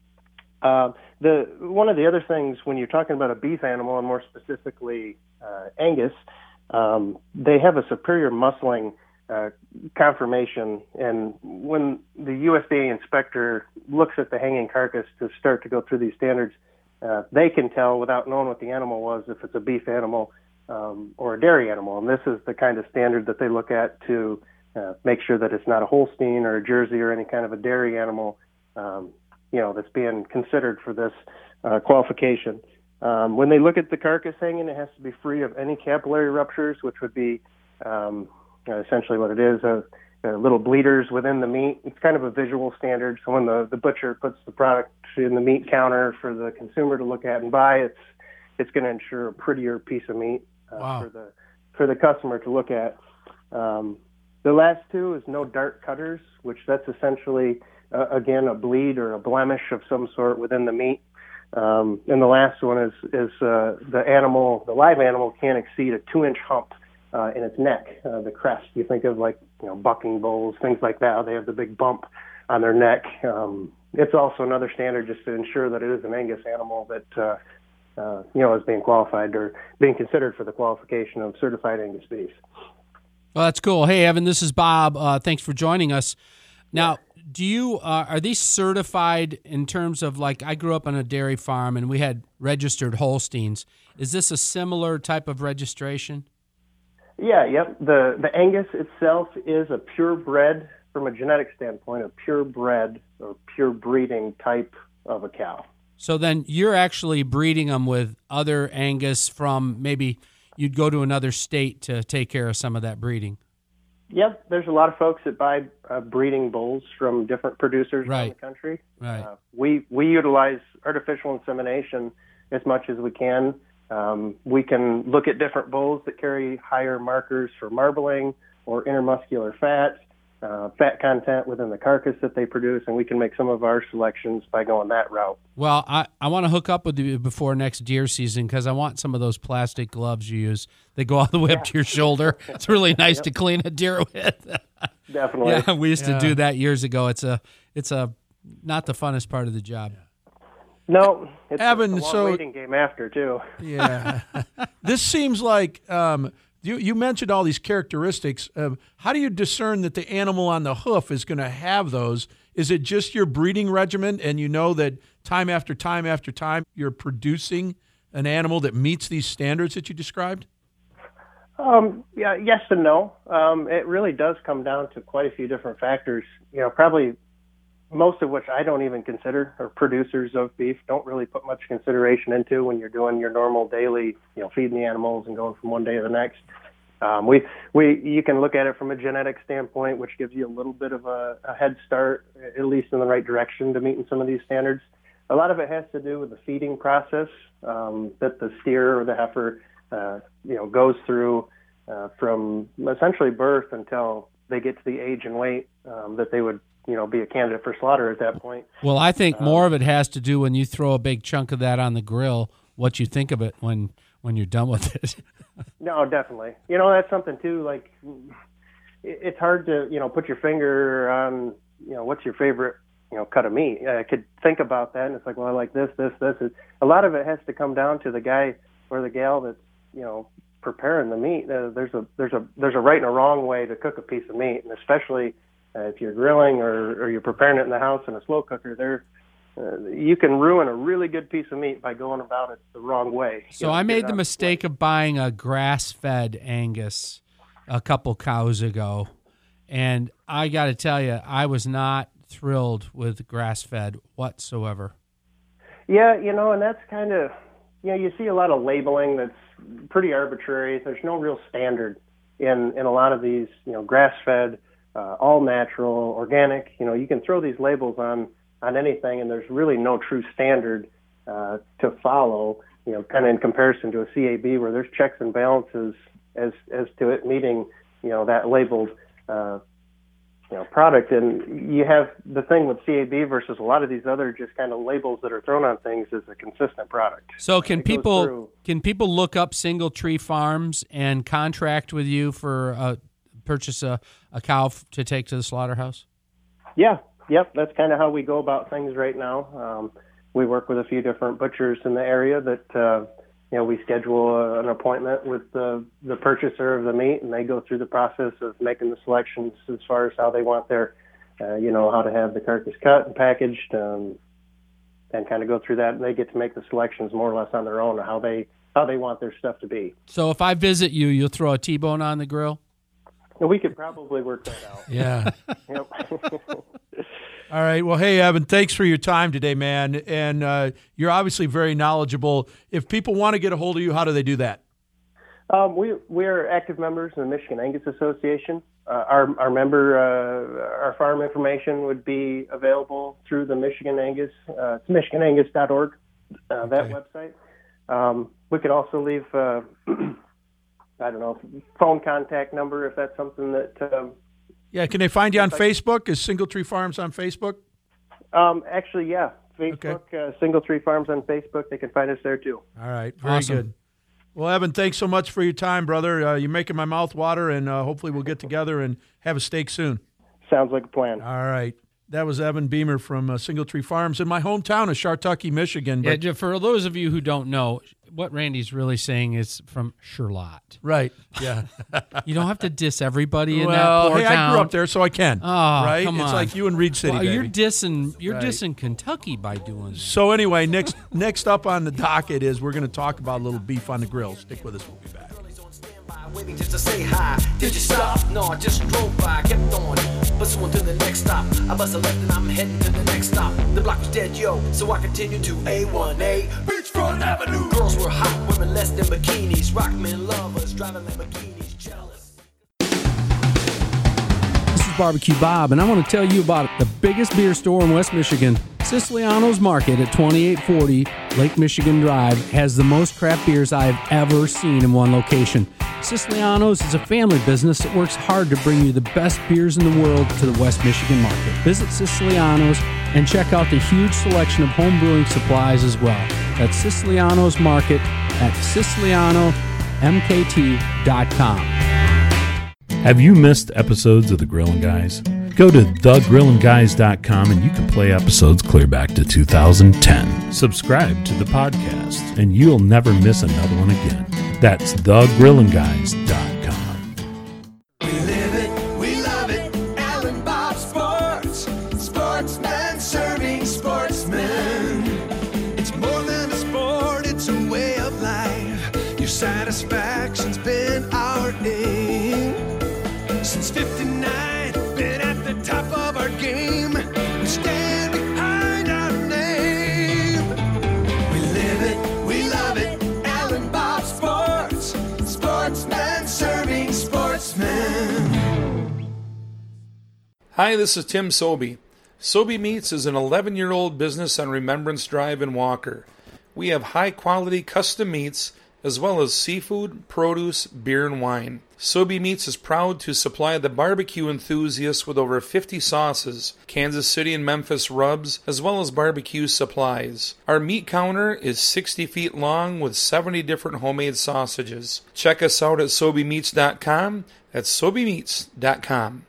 Speaker 9: Uh, the one of the other things when you're talking about a beef animal, and more specifically uh, Angus, um, they have a superior muscling uh, conformation, and when the U S D A inspector looks at the hanging carcass to start to go through these standards, uh, they can tell without knowing what the animal was if it's a beef animal um, or a dairy animal, and this is the kind of standard that they look at to uh, make sure that it's not a Holstein or a Jersey or any kind of a dairy animal, um, you know, that's being considered for this uh, qualification. Um, when they look at the carcass hanging, it has to be free of any capillary ruptures, which would be um, essentially what it is, uh, uh, little bleeders within the meat. It's kind of a visual standard, so when the, the butcher puts the product in the meat counter for the consumer to look at and buy, it's it's going to ensure a prettier piece of meat uh,
Speaker 2: Wow.
Speaker 9: for the for the customer to look at. Um, the last two is no dark cutters, which that's essentially Uh, again, a bleed or a blemish of some sort within the meat. Um, and the last one is, is uh, the animal, the live animal can't exceed a two-inch hump uh, in its neck, uh, the crest. You think of like, you know, bucking bulls, things like that. They have the big bump on their neck. Um, it's also another standard just to ensure that it is an Angus animal that, uh, uh, you know, is being qualified or being considered for the qualification of certified Angus beef.
Speaker 3: Well, that's cool. Hey, Evan, this is Bob. Uh, thanks for joining us. Now, do you uh, are these certified in terms of, like, I grew up on a dairy farm and we had registered Holsteins. Is this a similar type of registration?
Speaker 9: Yeah, yep. The the Angus itself is a purebred, from a genetic standpoint, a purebred or pure breeding type of a cow.
Speaker 3: So then you're actually breeding them with other Angus from, maybe you'd go to another state to take care of some of that breeding.
Speaker 9: Yep, there's a lot of folks that buy uh, breeding bulls from different producers
Speaker 3: Right.
Speaker 9: around the country.
Speaker 3: Right.
Speaker 9: Uh, we we utilize artificial insemination as much as we can. Um, we can look at different bulls that carry higher markers for marbling or intermuscular fat. uh, fat content within the carcass that they produce, and we can make some of our selections by going that route.
Speaker 3: Well, I, I want to hook up with you before next deer season because I want some of those plastic gloves you use. They go all the way up to your shoulder. It's really nice
Speaker 9: Yep.
Speaker 3: to clean a deer with.
Speaker 9: Definitely.
Speaker 3: Yeah, we used
Speaker 2: Yeah.
Speaker 3: to do that years ago. It's a it's a not the funnest part of the job.
Speaker 9: No, it's
Speaker 2: Evan,
Speaker 9: a long
Speaker 2: so-
Speaker 9: waiting game after, too.
Speaker 2: Yeah. This seems like um, you, you mentioned all these characteristics. Um, how do you discern that the animal on the hoof is going to have those? Is it just your breeding regimen and you know that time after time after time you're producing an animal that meets these standards that you described?
Speaker 9: Um, yeah, yes and no. Um, it really does come down to quite a few different factors. You know, probably most of which I don't even consider, or producers of beef don't really put much consideration into when you're doing your normal daily, you know, feeding the animals and going from one day to the next. Um, we we you can look at it from a genetic standpoint, which gives you a little bit of a, a head start, at least in the right direction to meeting some of these standards. A lot of it has to do with the feeding process um, that the steer or the heifer, uh, you know, goes through uh, from essentially birth until they get to the age and weight um, that they would, you know, be a candidate for slaughter at that point.
Speaker 3: Well, I think
Speaker 9: Um,
Speaker 3: more of it has to do when you throw a big chunk of that on the grill, what you think of it when when you're done with it.
Speaker 9: No, definitely. You know, that's something too. Like, it- it's hard to, you know, put your finger on, you know, what's your favorite, you know, cut of meat. I could think about that, and it's like, well, I like this, this, this. It, a lot of it has to come down to the guy or the gal that's, you know, preparing the meat. Uh, there's a there's a there's a right and a wrong way to cook a piece of meat, and especially uh, if you're grilling or, or you're preparing it in the house in a slow cooker, there. Uh, you can ruin a really good piece of meat by going about it the wrong way. You
Speaker 3: So
Speaker 9: know,
Speaker 3: I
Speaker 9: get
Speaker 3: made
Speaker 9: it
Speaker 3: the
Speaker 9: out
Speaker 3: mistake of buying a grass-fed Angus a couple cows ago, and I got to tell you, I was not thrilled with grass-fed whatsoever.
Speaker 9: Yeah, you know, and that's kind of, you know, you see a lot of labeling that's pretty arbitrary. There's no real standard in, in a lot of these, you know, grass-fed, uh, all-natural, organic. You know, you can throw these labels on, on anything, and there's really no true standard uh, to follow, you know, kind of in comparison to a C A B where there's checks and balances as as to it meeting, you know, that labeled, uh, you know, product. And you have the thing with C A B versus a lot of these other just kind of labels that are thrown on things is a consistent product.
Speaker 3: So can
Speaker 9: It goes
Speaker 3: people
Speaker 9: through-
Speaker 3: can people look up Single Tree Farms and contract with you for uh, purchase a, a cow f- to take to the slaughterhouse?
Speaker 9: Yeah, yep, that's kind of how we go about things right now. Um, we work with a few different butchers in the area that, uh, you know, we schedule a, an appointment with the, the purchaser of the meat, and they go through the process of making the selections as far as how they want their, uh, you know, how to have the carcass cut and packaged, um, and kind of go through that, and they get to make the selections more or less on their own of how they how they want their stuff to be.
Speaker 3: So if I visit you, you'll throw a T-bone on the grill?
Speaker 9: And we could probably work that out.
Speaker 2: Yeah.
Speaker 9: Yep.
Speaker 2: All right. Well, hey, Evan, thanks for your time today, man. And uh, you're obviously very knowledgeable. If people want to get a hold of you, how do they do that?
Speaker 9: Um, we we are active members in the Michigan Angus Association. Uh, our our member uh, our farm information would be available through the Michigan Angus. Uh, it's michigan angus dot org. Uh, that
Speaker 2: Okay.
Speaker 9: website. Um, we could also leave uh, I don't know phone contact number if that's something that. Um,
Speaker 2: Yeah. Can they find you on Facebook? Is Single Tree Farms on Facebook?
Speaker 9: um, actually, yeah, Facebook, uh, Single Tree Farms on Facebook. They can find us there too.
Speaker 2: All right. Very
Speaker 3: Awesome.
Speaker 2: good. Well, Evan, thanks so much for your time, brother. Uh, you're making my mouth water, and uh, hopefully we'll get together and have a steak soon.
Speaker 9: Sounds like a plan.
Speaker 2: All right. That was Evan Beamer from uh, Single Tree Farms in my hometown of Shartucky, Michigan.
Speaker 3: Yeah,
Speaker 2: But,
Speaker 3: ju- for those of you who don't know, what Randy's really saying is from Charlotte.
Speaker 2: right. Yeah.
Speaker 3: You don't have to diss everybody in
Speaker 2: well,
Speaker 3: that poor
Speaker 2: hey,
Speaker 3: town.
Speaker 2: I grew up there, so I can.
Speaker 3: Oh,
Speaker 2: right?
Speaker 3: come
Speaker 2: It's
Speaker 3: on.
Speaker 2: like you in Reed City,
Speaker 3: Well,
Speaker 2: baby.
Speaker 3: you're dissing. You're
Speaker 2: Right.
Speaker 3: dissing Kentucky by doing this.
Speaker 2: So anyway, next next up on the docket is we're going to talk about a little beef on the grill. Stick with us. We'll be back.
Speaker 7: Waiting just to say hi. Did you stop? No, I just drove by, kept on pursuing to the next stop. I bust a left and I'm heading to the next stop. The block was dead, yo, so I continued to A one A Beachfront Avenue. Girls were hot, women less than bikinis. Rock men lovers, driving Lamborghinis, jealous.
Speaker 3: This is Barbecue Bob, and I want to tell you about the biggest beer store in West Michigan, Siciliano's Market at twenty-eight forty Lake Michigan Drive has the most craft beers I have ever seen in one location. Siciliano's is a family business that works hard to bring you the best beers in the world to the West Michigan market. Visit Siciliano's and check out the huge selection of home brewing supplies as well. That's Siciliano's Market at Siciliano M K T dot com.
Speaker 4: Have you missed episodes of The Grillin' Guys? Go to the grillin guys dot com and you can play episodes clear back to two thousand ten. Subscribe to the podcast and you'll never miss another one again. That's the grillin guys dot com.
Speaker 7: We live it, we love it, Alan Bob Sports. Sportsman serving sportsmen. It's more than a sport, it's a way of life. Your satisfaction's been our aim. Since fifty-nine, been at the top of our game. We stand behind our name. We live it, we love it, Alan Bob Sports. Sportsman serving sportsmen.
Speaker 10: Hi, this is Tim Sobey. Sobey Meats is an eleven-year-old business on Remembrance Drive in Walker. We have high-quality custom meats as well as seafood, produce, beer, and wine. Sobey Meats is proud to supply the barbecue enthusiasts with over fifty sauces, Kansas City and Memphis rubs, as well as barbecue supplies. Our meat counter is sixty feet long with seventy different homemade sausages. Check us out at Sobey Meats dot com. That's Sobey Meats dot com.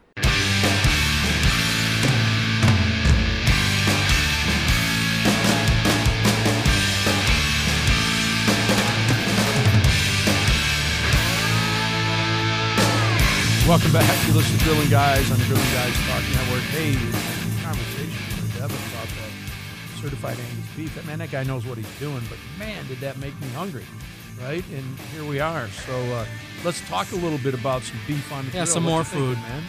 Speaker 2: Welcome back. You listen to Grillin' Guys on the Grillin' Guys Talk Network. Hey, conversation with Devin about that certified Angus beef. Man, that guy knows what he's doing, but man, did that make me hungry, right? And here we are. So uh, let's talk a little bit about some beef on the
Speaker 3: Yeah,
Speaker 2: grill.
Speaker 3: some
Speaker 2: What
Speaker 3: more
Speaker 2: you thinking,
Speaker 3: food.
Speaker 2: man.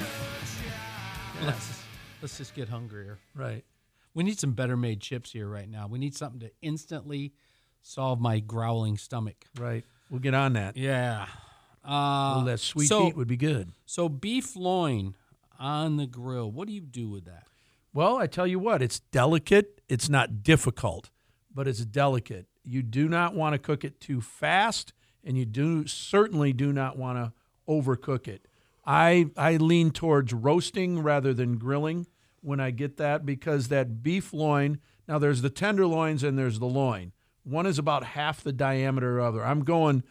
Speaker 2: Yeah.
Speaker 3: Let's, let's just get hungrier.
Speaker 2: Right.
Speaker 3: We need some better made chips here right now. We need something to instantly solve my growling stomach.
Speaker 2: Right. We'll get on that.
Speaker 3: Yeah.
Speaker 2: Uh,
Speaker 3: Uh,
Speaker 2: well, that sweet
Speaker 3: so,
Speaker 2: heat would be good.
Speaker 3: So beef loin on the grill, what do you do with that?
Speaker 2: Well, I tell you what, it's delicate. It's not difficult, but it's delicate. You do not want to cook it too fast, and you do certainly do not want to overcook it. I I lean towards roasting rather than grilling when I get that, because that beef loin, now there's the tenderloins and there's the loin. One is about half the diameter of the other. I'm going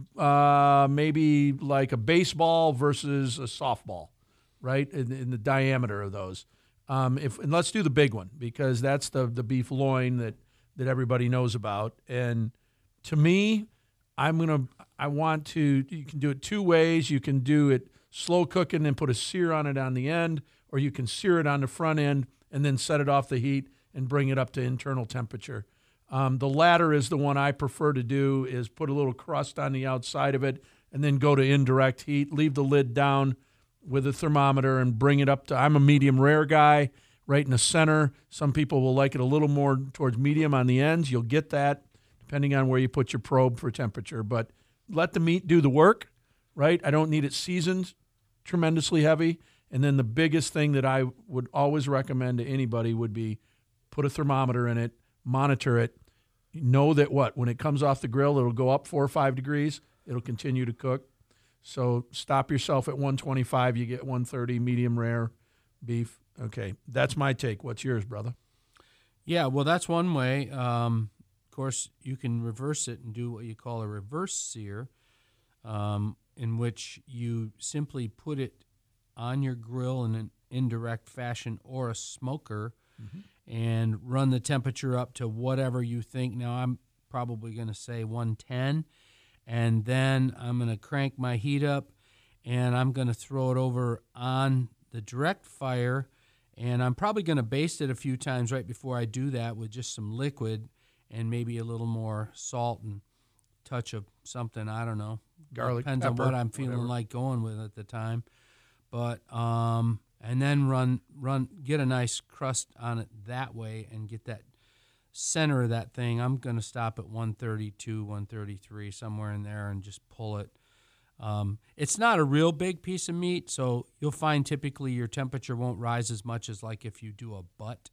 Speaker 2: uh, maybe like a baseball versus a softball, right, in, in the diameter of those. Um, if and let's do the big one, because that's the the beef loin that, that everybody knows about. And to me, I'm gonna I want to. You can do it two ways. You can do it slow cooking and put a sear on it on the end, or you can sear it on the front end and then set it off the heat and bring it up to internal temperature. Um, the latter is the one I prefer to do, is put a little crust on the outside of it and then go to indirect heat, leave the lid down with a thermometer and bring it up to, I'm a medium rare guy, right in the center. Some people will like it a little more towards medium on the ends. You'll get that depending on where you put your probe for temperature. But let the meat do the work, right? I don't need it seasoned tremendously heavy. And then the biggest thing that I would always recommend to anybody would be put a thermometer in it, monitor it. Know that what? When it comes off the grill, it'll go up four or five degrees. It'll continue to cook. So stop yourself at one twenty-five. You get one thirty medium rare beef. Okay, that's my take. What's yours, brother?
Speaker 3: Yeah, well, that's one way. Um, of course, you can reverse it and do what you call a reverse sear, um, in which you simply put it on your grill in an indirect fashion or a smoker, mm-hmm. and run the temperature up to whatever you think. Now, I'm probably going to say one ten, and then I'm going to crank my heat up, and I'm going to throw it over on the direct fire, and I'm probably going to baste it a few times right before I do that with just some liquid and maybe a little more salt and touch of something, I don't know.
Speaker 2: Garlic,
Speaker 3: Depends
Speaker 2: pepper,
Speaker 3: on what I'm feeling
Speaker 2: whatever.
Speaker 3: like going with at the time. But um, and then run run get a nice crust on it that way and get that center of that thing. I'm going to stop at one thirty-two, one thirty-three, somewhere in there, and just pull it. Um, it's not a real big piece of meat, so you'll find typically your temperature won't rise as much as like if you do a butt.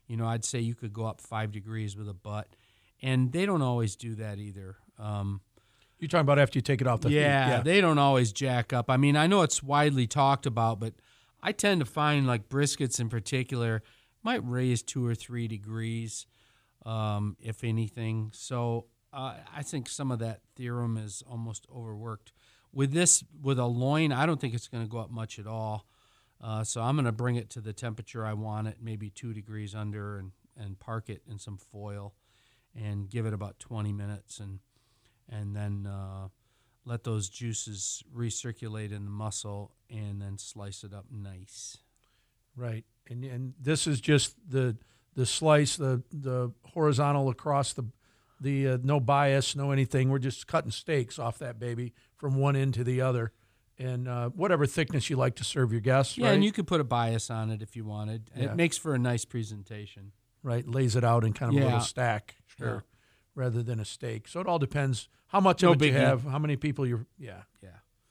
Speaker 3: you know, I'd say you could go up five degrees with a butt. And they don't always do that either. Um,
Speaker 2: You're talking about after you take it off the
Speaker 3: yeah,
Speaker 2: heat. Yeah,
Speaker 3: they don't always jack up. I mean, I know it's widely talked about, but I tend to find like briskets in particular might raise two or three degrees, um, if anything. So uh, I think some of that theorem is almost overworked. With this, with a loin, I don't think it's going to go up much at all. Uh, so I'm going to bring it to the temperature I want it, maybe two degrees under, and, and park it in some foil and give it about twenty minutes, and and then uh, let those juices recirculate in the muscle, and then slice it up nice.
Speaker 2: Right, and and this is just the the slice, the the horizontal across the the uh, no bias, no anything. We're just cutting steaks off that baby from one end to the other, and uh, whatever thickness you like to serve your guests.
Speaker 3: Yeah,
Speaker 2: right?
Speaker 3: and you could put a bias on it if you wanted.
Speaker 2: Yeah.
Speaker 3: It makes for a nice presentation.
Speaker 2: Right, lays it out in kind of
Speaker 3: Yeah.
Speaker 2: a little stack, sure,
Speaker 3: Yeah.
Speaker 2: rather than a steak. So it all depends how much
Speaker 3: No
Speaker 2: of it you
Speaker 3: biggie.
Speaker 2: have, how many people you're. Yeah,
Speaker 3: Yeah.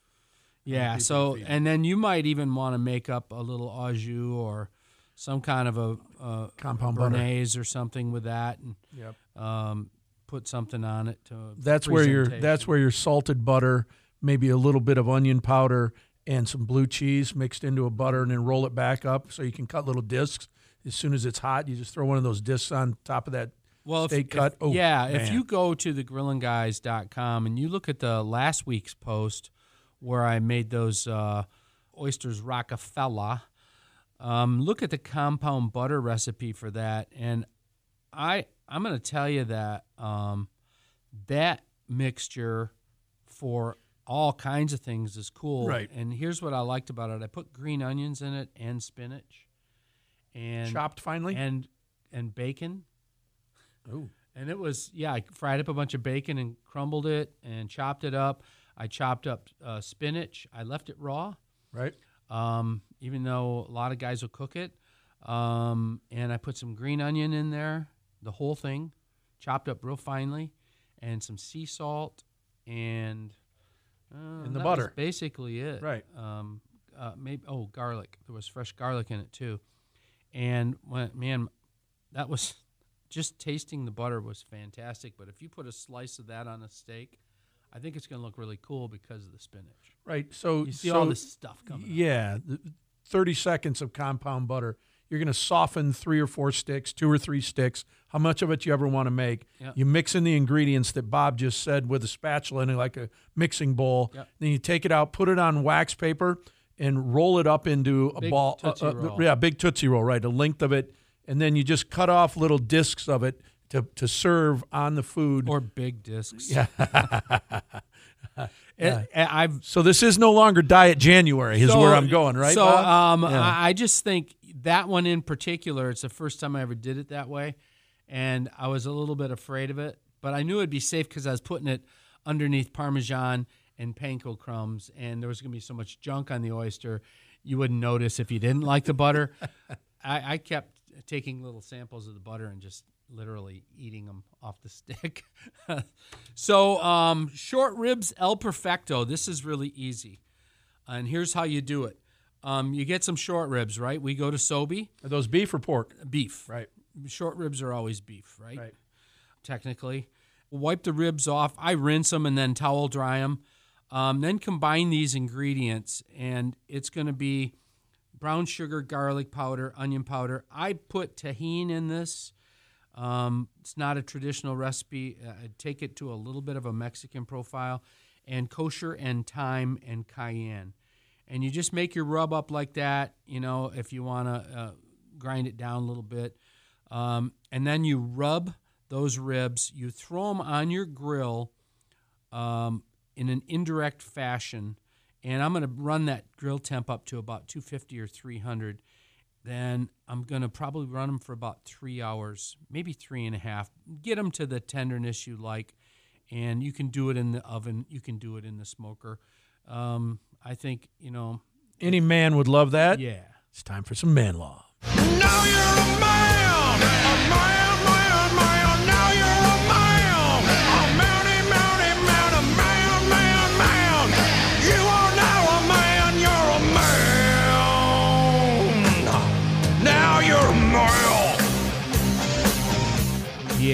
Speaker 3: Yeah, so, and then you might even want to make up a little au jus or some kind of a, a
Speaker 2: Compound butter.
Speaker 3: béarnaise or something with that, and
Speaker 2: Yep.
Speaker 3: um, put something on it. To
Speaker 2: That's where your
Speaker 3: presentation.
Speaker 2: that's where your salted butter, maybe a little bit of onion powder and some blue cheese mixed into a butter, and then roll it back up so you can cut little discs. As soon as it's hot, you just throw one of those discs on top of that
Speaker 3: well, if,
Speaker 2: steak
Speaker 3: if-
Speaker 2: cut. Oh,
Speaker 3: yeah,
Speaker 2: man.
Speaker 3: if you go to the grillin guys dot com and you look at the last week's post where I made those uh, oysters Rockefeller, um, look at the compound butter recipe for that, and I I'm going to tell you that um, that mixture for all kinds of things is cool.
Speaker 2: Right.
Speaker 3: And here's what I liked about it: I put green onions in it and spinach, and
Speaker 2: chopped finely.
Speaker 3: and and bacon.
Speaker 2: Ooh.
Speaker 3: And it was, yeah, I fried up a bunch of bacon and crumbled it and chopped it up. I chopped up uh, spinach. I left it raw,
Speaker 2: Right.
Speaker 3: um, even though a lot of guys will cook it. Um, and I put some green onion in there, the whole thing, chopped up real finely, and some sea salt, and, uh,
Speaker 2: And the
Speaker 3: that
Speaker 2: butter.
Speaker 3: was basically it.
Speaker 2: Right.
Speaker 3: Um, uh, maybe oh, garlic. There was fresh garlic in it too. And when, man, that was just tasting the butter was fantastic. But if you put a slice of that on a steak, I think it's going to look really cool because of the spinach.
Speaker 2: Right. So
Speaker 3: You see
Speaker 2: so,
Speaker 3: all this stuff coming out.
Speaker 2: Yeah, the thirty seconds of compound butter. You're going to soften three or four sticks, two or three sticks, how much of it you ever want to make.
Speaker 3: Yep.
Speaker 2: You mix in the ingredients that Bob just said with a spatula in it, like a mixing bowl.
Speaker 3: Yep.
Speaker 2: Then you take it out, put it on wax paper, and roll it up into a
Speaker 3: Big
Speaker 2: ball.
Speaker 3: Tootsie
Speaker 2: uh, uh,
Speaker 3: Roll.
Speaker 2: Yeah, big Tootsie Roll, right, the length of it. And then you just cut off little discs of it to, to serve on the food.
Speaker 3: Or big discs.
Speaker 2: Yeah.
Speaker 3: And- and I've
Speaker 2: So this is no longer Diet January is
Speaker 3: So-
Speaker 2: where I'm going, right,
Speaker 3: So
Speaker 2: Bob?
Speaker 3: um,
Speaker 2: Yeah.
Speaker 3: I, I just think that one in particular, it's the first time I ever did it that way, and I was a little bit afraid of it, but I knew it'd be safe because I was putting it underneath Parmesan and panko crumbs, and there was going to be so much junk on the oyster, you wouldn't notice if you didn't like the butter. I, I kept taking little samples of the butter and just literally eating them off the stick. So um, short ribs El Perfecto. This is really easy. And here's how you do it. Um, you get some short ribs, right? We go to Sobe.
Speaker 2: Are those beef or pork?
Speaker 3: Beef.
Speaker 2: Right.
Speaker 3: Short ribs are always beef, right?
Speaker 2: Right.
Speaker 3: Technically. Wipe the ribs off. I rinse them and then towel dry them. Um, then combine these ingredients, and it's going to be brown sugar, garlic powder, onion powder. I put tahini in this. Um, it's not a traditional recipe. Uh, I take it to a little bit of a Mexican profile, and kosher and thyme and cayenne. And you just make your rub up like that, you know, if you want to uh, grind it down a little bit. Um, and then you rub those ribs. You throw them on your grill um, in an indirect fashion. And I'm going to run that grill temp up to about two fifty or three hundred. Then I'm going to probably run them for about three hours, maybe three and a half. Get them to the tenderness you like, and you can do it in the oven. You can do it in the smoker. Um, I think, you know.
Speaker 2: Any man would love that.
Speaker 3: Yeah.
Speaker 2: It's time for some man law.
Speaker 7: Now you're a man, a man, man, man. Now you're a man, a mounty, mounty, man, a man, man, man. You are now a man, you're a man. Now you're a man.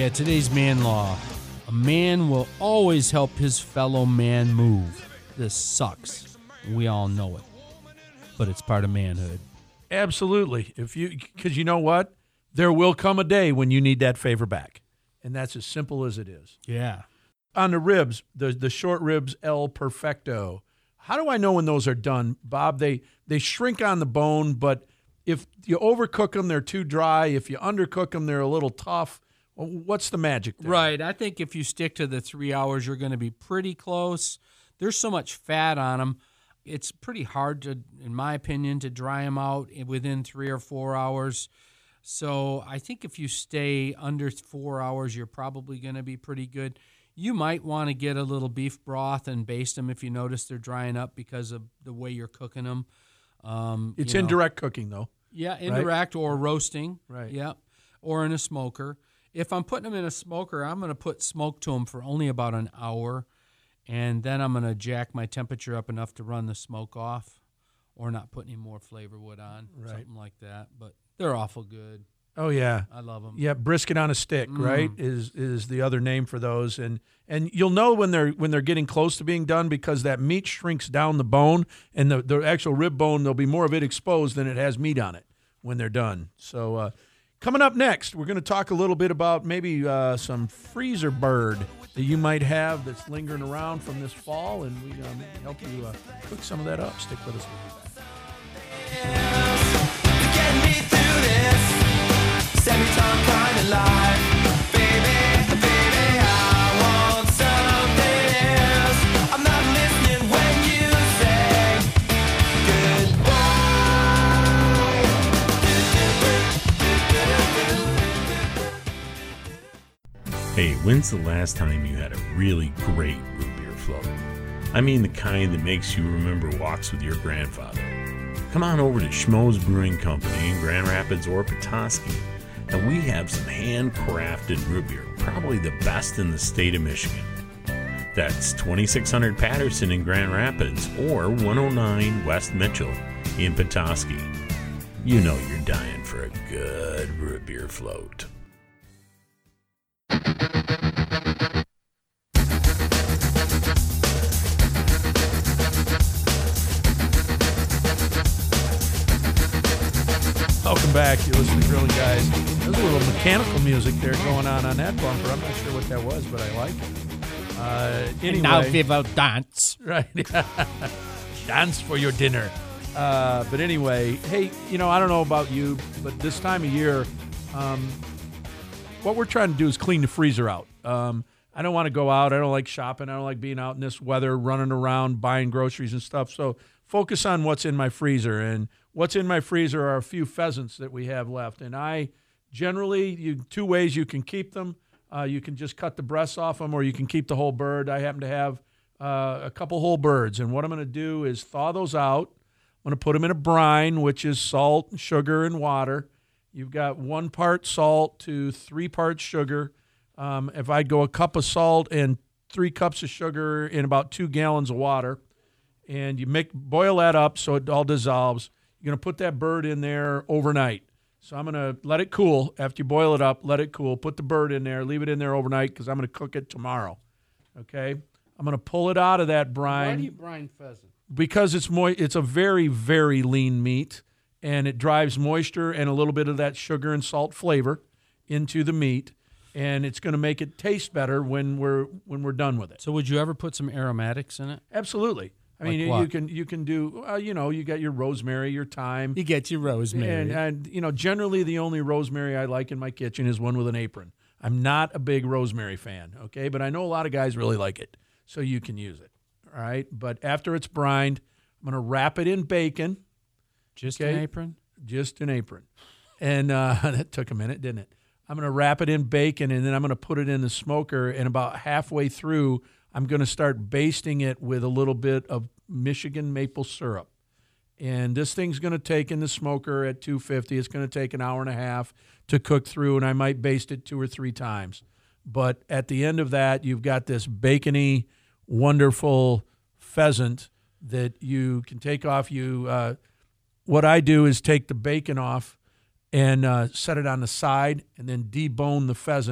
Speaker 3: Yeah, today's man law. A man will always help his fellow man move. This sucks. We all know it. But it's part of manhood.
Speaker 2: Absolutely. If you, because you know what? There will come a day when you need that favor back. And that's as simple as it is.
Speaker 3: Yeah.
Speaker 2: On the ribs, the the short ribs El Perfecto. How do I know when those are done, Bob? They they shrink on the bone, but if you overcook them, they're too dry. If you undercook them, they're a little tough. What's the magic there?
Speaker 3: Right. I think if you stick to the three hours, you're going to be pretty close. There's so much fat on them. It's pretty hard to, in my opinion, to dry them out within three or four hours. So I think if you stay under four hours, you're probably going to be pretty good. You might want to get a little beef broth and baste them if you notice they're drying up because of the way you're cooking them. Um,
Speaker 2: it's
Speaker 3: you know.
Speaker 2: indirect cooking, though.
Speaker 3: Yeah, indirect
Speaker 2: right?
Speaker 3: or roasting.
Speaker 2: Right.
Speaker 3: Yeah, or in a smoker. If I'm putting them in a smoker, I'm going to put smoke to them for only about an hour, and then I'm going to jack my temperature up enough to run the smoke off, or not put any more flavor wood on,
Speaker 2: right.
Speaker 3: something like that. But they're awful good.
Speaker 2: Oh yeah,
Speaker 3: I love them.
Speaker 2: Yeah, brisket on a stick,
Speaker 3: Mm.
Speaker 2: right? Is is the other name for those, and and you'll know when they're when they're getting close to being done because that meat shrinks down the bone, and the the actual rib bone, there'll be more of it exposed than it has meat on it when they're done. So uh, coming up next, we're going to talk a little bit about maybe uh, some freezer bird that you might have that's lingering around from this fall, and we um, help you uh, cook some of that up. Stick with us. We'll be back.
Speaker 7: Get me through this semi-time kind of life, baby, baby, I want something else. I'm not listening when you say goodbye.
Speaker 4: Hey, when's the last time you had a really great root beer float? I mean the kind that makes you remember walks with your grandfather. Come on over to Schmoes Brewing Company in Grand Rapids or Petoskey, and we have some handcrafted root beer, probably the best in the state of Michigan. That's twenty-six hundred Patterson in Grand Rapids or one oh nine West Mitchell in Petoskey. You know you're dying for a good root beer float.
Speaker 2: Welcome back. You're listening to Grilling Guys. There's a little mechanical music there going on on that bumper. I'm not sure what that was, but I like it. Uh, anyway.
Speaker 3: And now we will dance.
Speaker 2: Right. Dance for your dinner. Uh, but anyway, hey, you know, I don't know about you, but this time of year, um, what we're trying to do is clean the freezer out. Um, I don't want to go out. I don't like shopping. I don't like being out in this weather, running around, buying groceries and stuff. So focus on what's in my freezer. And what's in my freezer are a few pheasants that we have left. And I generally, you two ways you can keep them. Uh, you can just cut the breasts off them, or you can keep the whole bird. I happen to have uh, a couple whole birds. And what I'm going to do is thaw those out. I'm going to put them in a brine, which is salt, sugar, and water. You've got one part salt to three parts sugar. Um, if I'd go a cup of salt and three cups of sugar in about two gallons of water, and you make boil that up so it all dissolves, you're going to put that bird in there overnight. So I'm going to let it cool. After you boil it up, let it cool. Put the bird in there. Leave it in there overnight because I'm going to cook it tomorrow. Okay? I'm going to pull it out of that brine.
Speaker 3: Why do you brine pheasant?
Speaker 2: Because it's mo- It's a very, very lean meat, and it drives moisture and a little bit of that sugar and salt flavor into the meat, and it's going to make it taste better when we're when we're done with it.
Speaker 3: So would you ever put some aromatics in it?
Speaker 2: Absolutely. I
Speaker 3: Like
Speaker 2: mean,
Speaker 3: what?
Speaker 2: you can you can do uh, you know you got your rosemary, your thyme.
Speaker 3: You get your rosemary.
Speaker 2: And, and, you know, generally the only rosemary I like in my kitchen is one with an apron. I'm not a big rosemary fan, okay? But I know a lot of guys really like it, so you can use it, all right? But after it's brined, I'm going to wrap it in bacon.
Speaker 3: Just
Speaker 2: okay?
Speaker 3: an apron?
Speaker 2: Just an apron. And uh, that took a minute, didn't it? I'm going to wrap it in bacon, and then I'm going to put it in the smoker, and about halfway through, I'm going to start basting it with a little bit of Michigan maple syrup. And this thing's going to take in the smoker at two fifty. It's going to take an hour and a half to cook through, and I might baste it two or three times. But at the end of that, you've got this bacony, wonderful pheasant that you can take off. You, uh, what I do is take the bacon off and uh, set it on the side and then debone the pheasant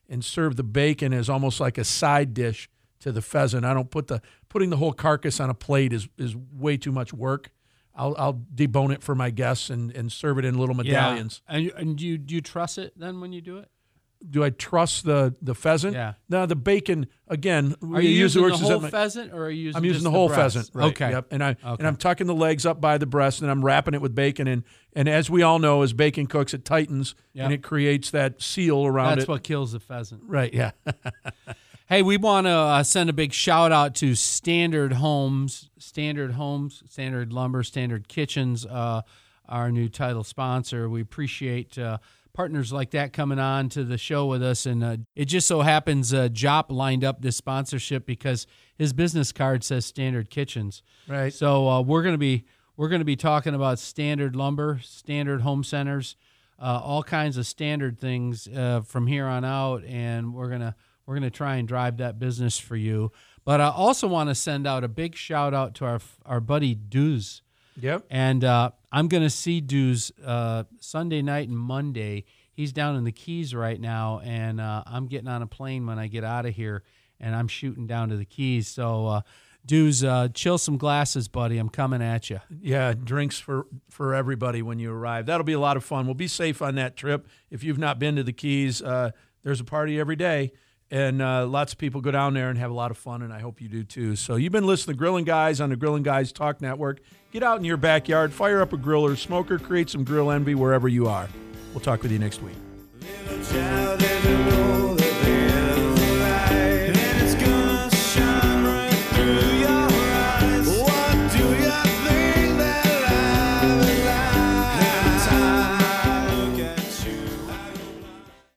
Speaker 2: and serve the bacon as almost like a side dish to the pheasant. I don't put the putting the whole carcass on a plate is is way too much work. I'll I'll debone it for my guests and, and serve it in little medallions.
Speaker 3: Yeah. And and do you do you truss it then when you do it?
Speaker 2: Do I trust the, the pheasant?
Speaker 3: Yeah.
Speaker 2: No, the bacon again.
Speaker 3: Are you using the whole
Speaker 2: my,
Speaker 3: pheasant, or are you using?
Speaker 2: I'm using
Speaker 3: just
Speaker 2: the whole
Speaker 3: breast?
Speaker 2: pheasant. Right.
Speaker 3: Okay.
Speaker 2: Yep. And I
Speaker 3: okay.
Speaker 2: and I'm tucking the legs up by the breast, and I'm wrapping it with bacon. And and as we all know, as bacon cooks, it tightens
Speaker 3: yep.
Speaker 2: and it creates that seal around
Speaker 3: That's
Speaker 2: it.
Speaker 3: That's what kills the pheasant.
Speaker 2: Right. Yeah.
Speaker 3: Hey, we want to uh, send a big shout out to Standard Homes, Standard Homes, Standard Lumber, Standard Kitchens, uh, our new title sponsor. We appreciate uh, partners like that coming on to the show with us. And uh, it just so happens uh, Jop lined up this sponsorship because his business card says Standard Kitchens.
Speaker 2: Right.
Speaker 3: So uh, we're going to be we're going to be talking about Standard Lumber, Standard Home Centers, uh, all kinds of standard things uh, from here on out, and we're gonna. We're going to try and drive that business for you. But I also want to send out a big shout out to our our buddy Deuce.
Speaker 2: Yep.
Speaker 3: And uh, I'm going to see Deuce uh, Sunday night and Monday. He's down in the Keys right now, and uh, I'm getting on a plane when I get out of here, and I'm shooting down to the Keys. So, uh, Deuce, uh, chill some glasses, buddy. I'm coming at you.
Speaker 2: Yeah, drinks for, for everybody when you arrive. That'll be a lot of fun. We'll be safe on that trip. If you've not been to the Keys, uh, there's a party every day. And uh, lots of people go down there and have a lot of fun, and I hope you do too. So you've been listening to Grilling Guys on the Grilling Guys Talk Network. Get out in your backyard, fire up a grill or a smoker, create some grill envy wherever you are. We'll talk with you next week.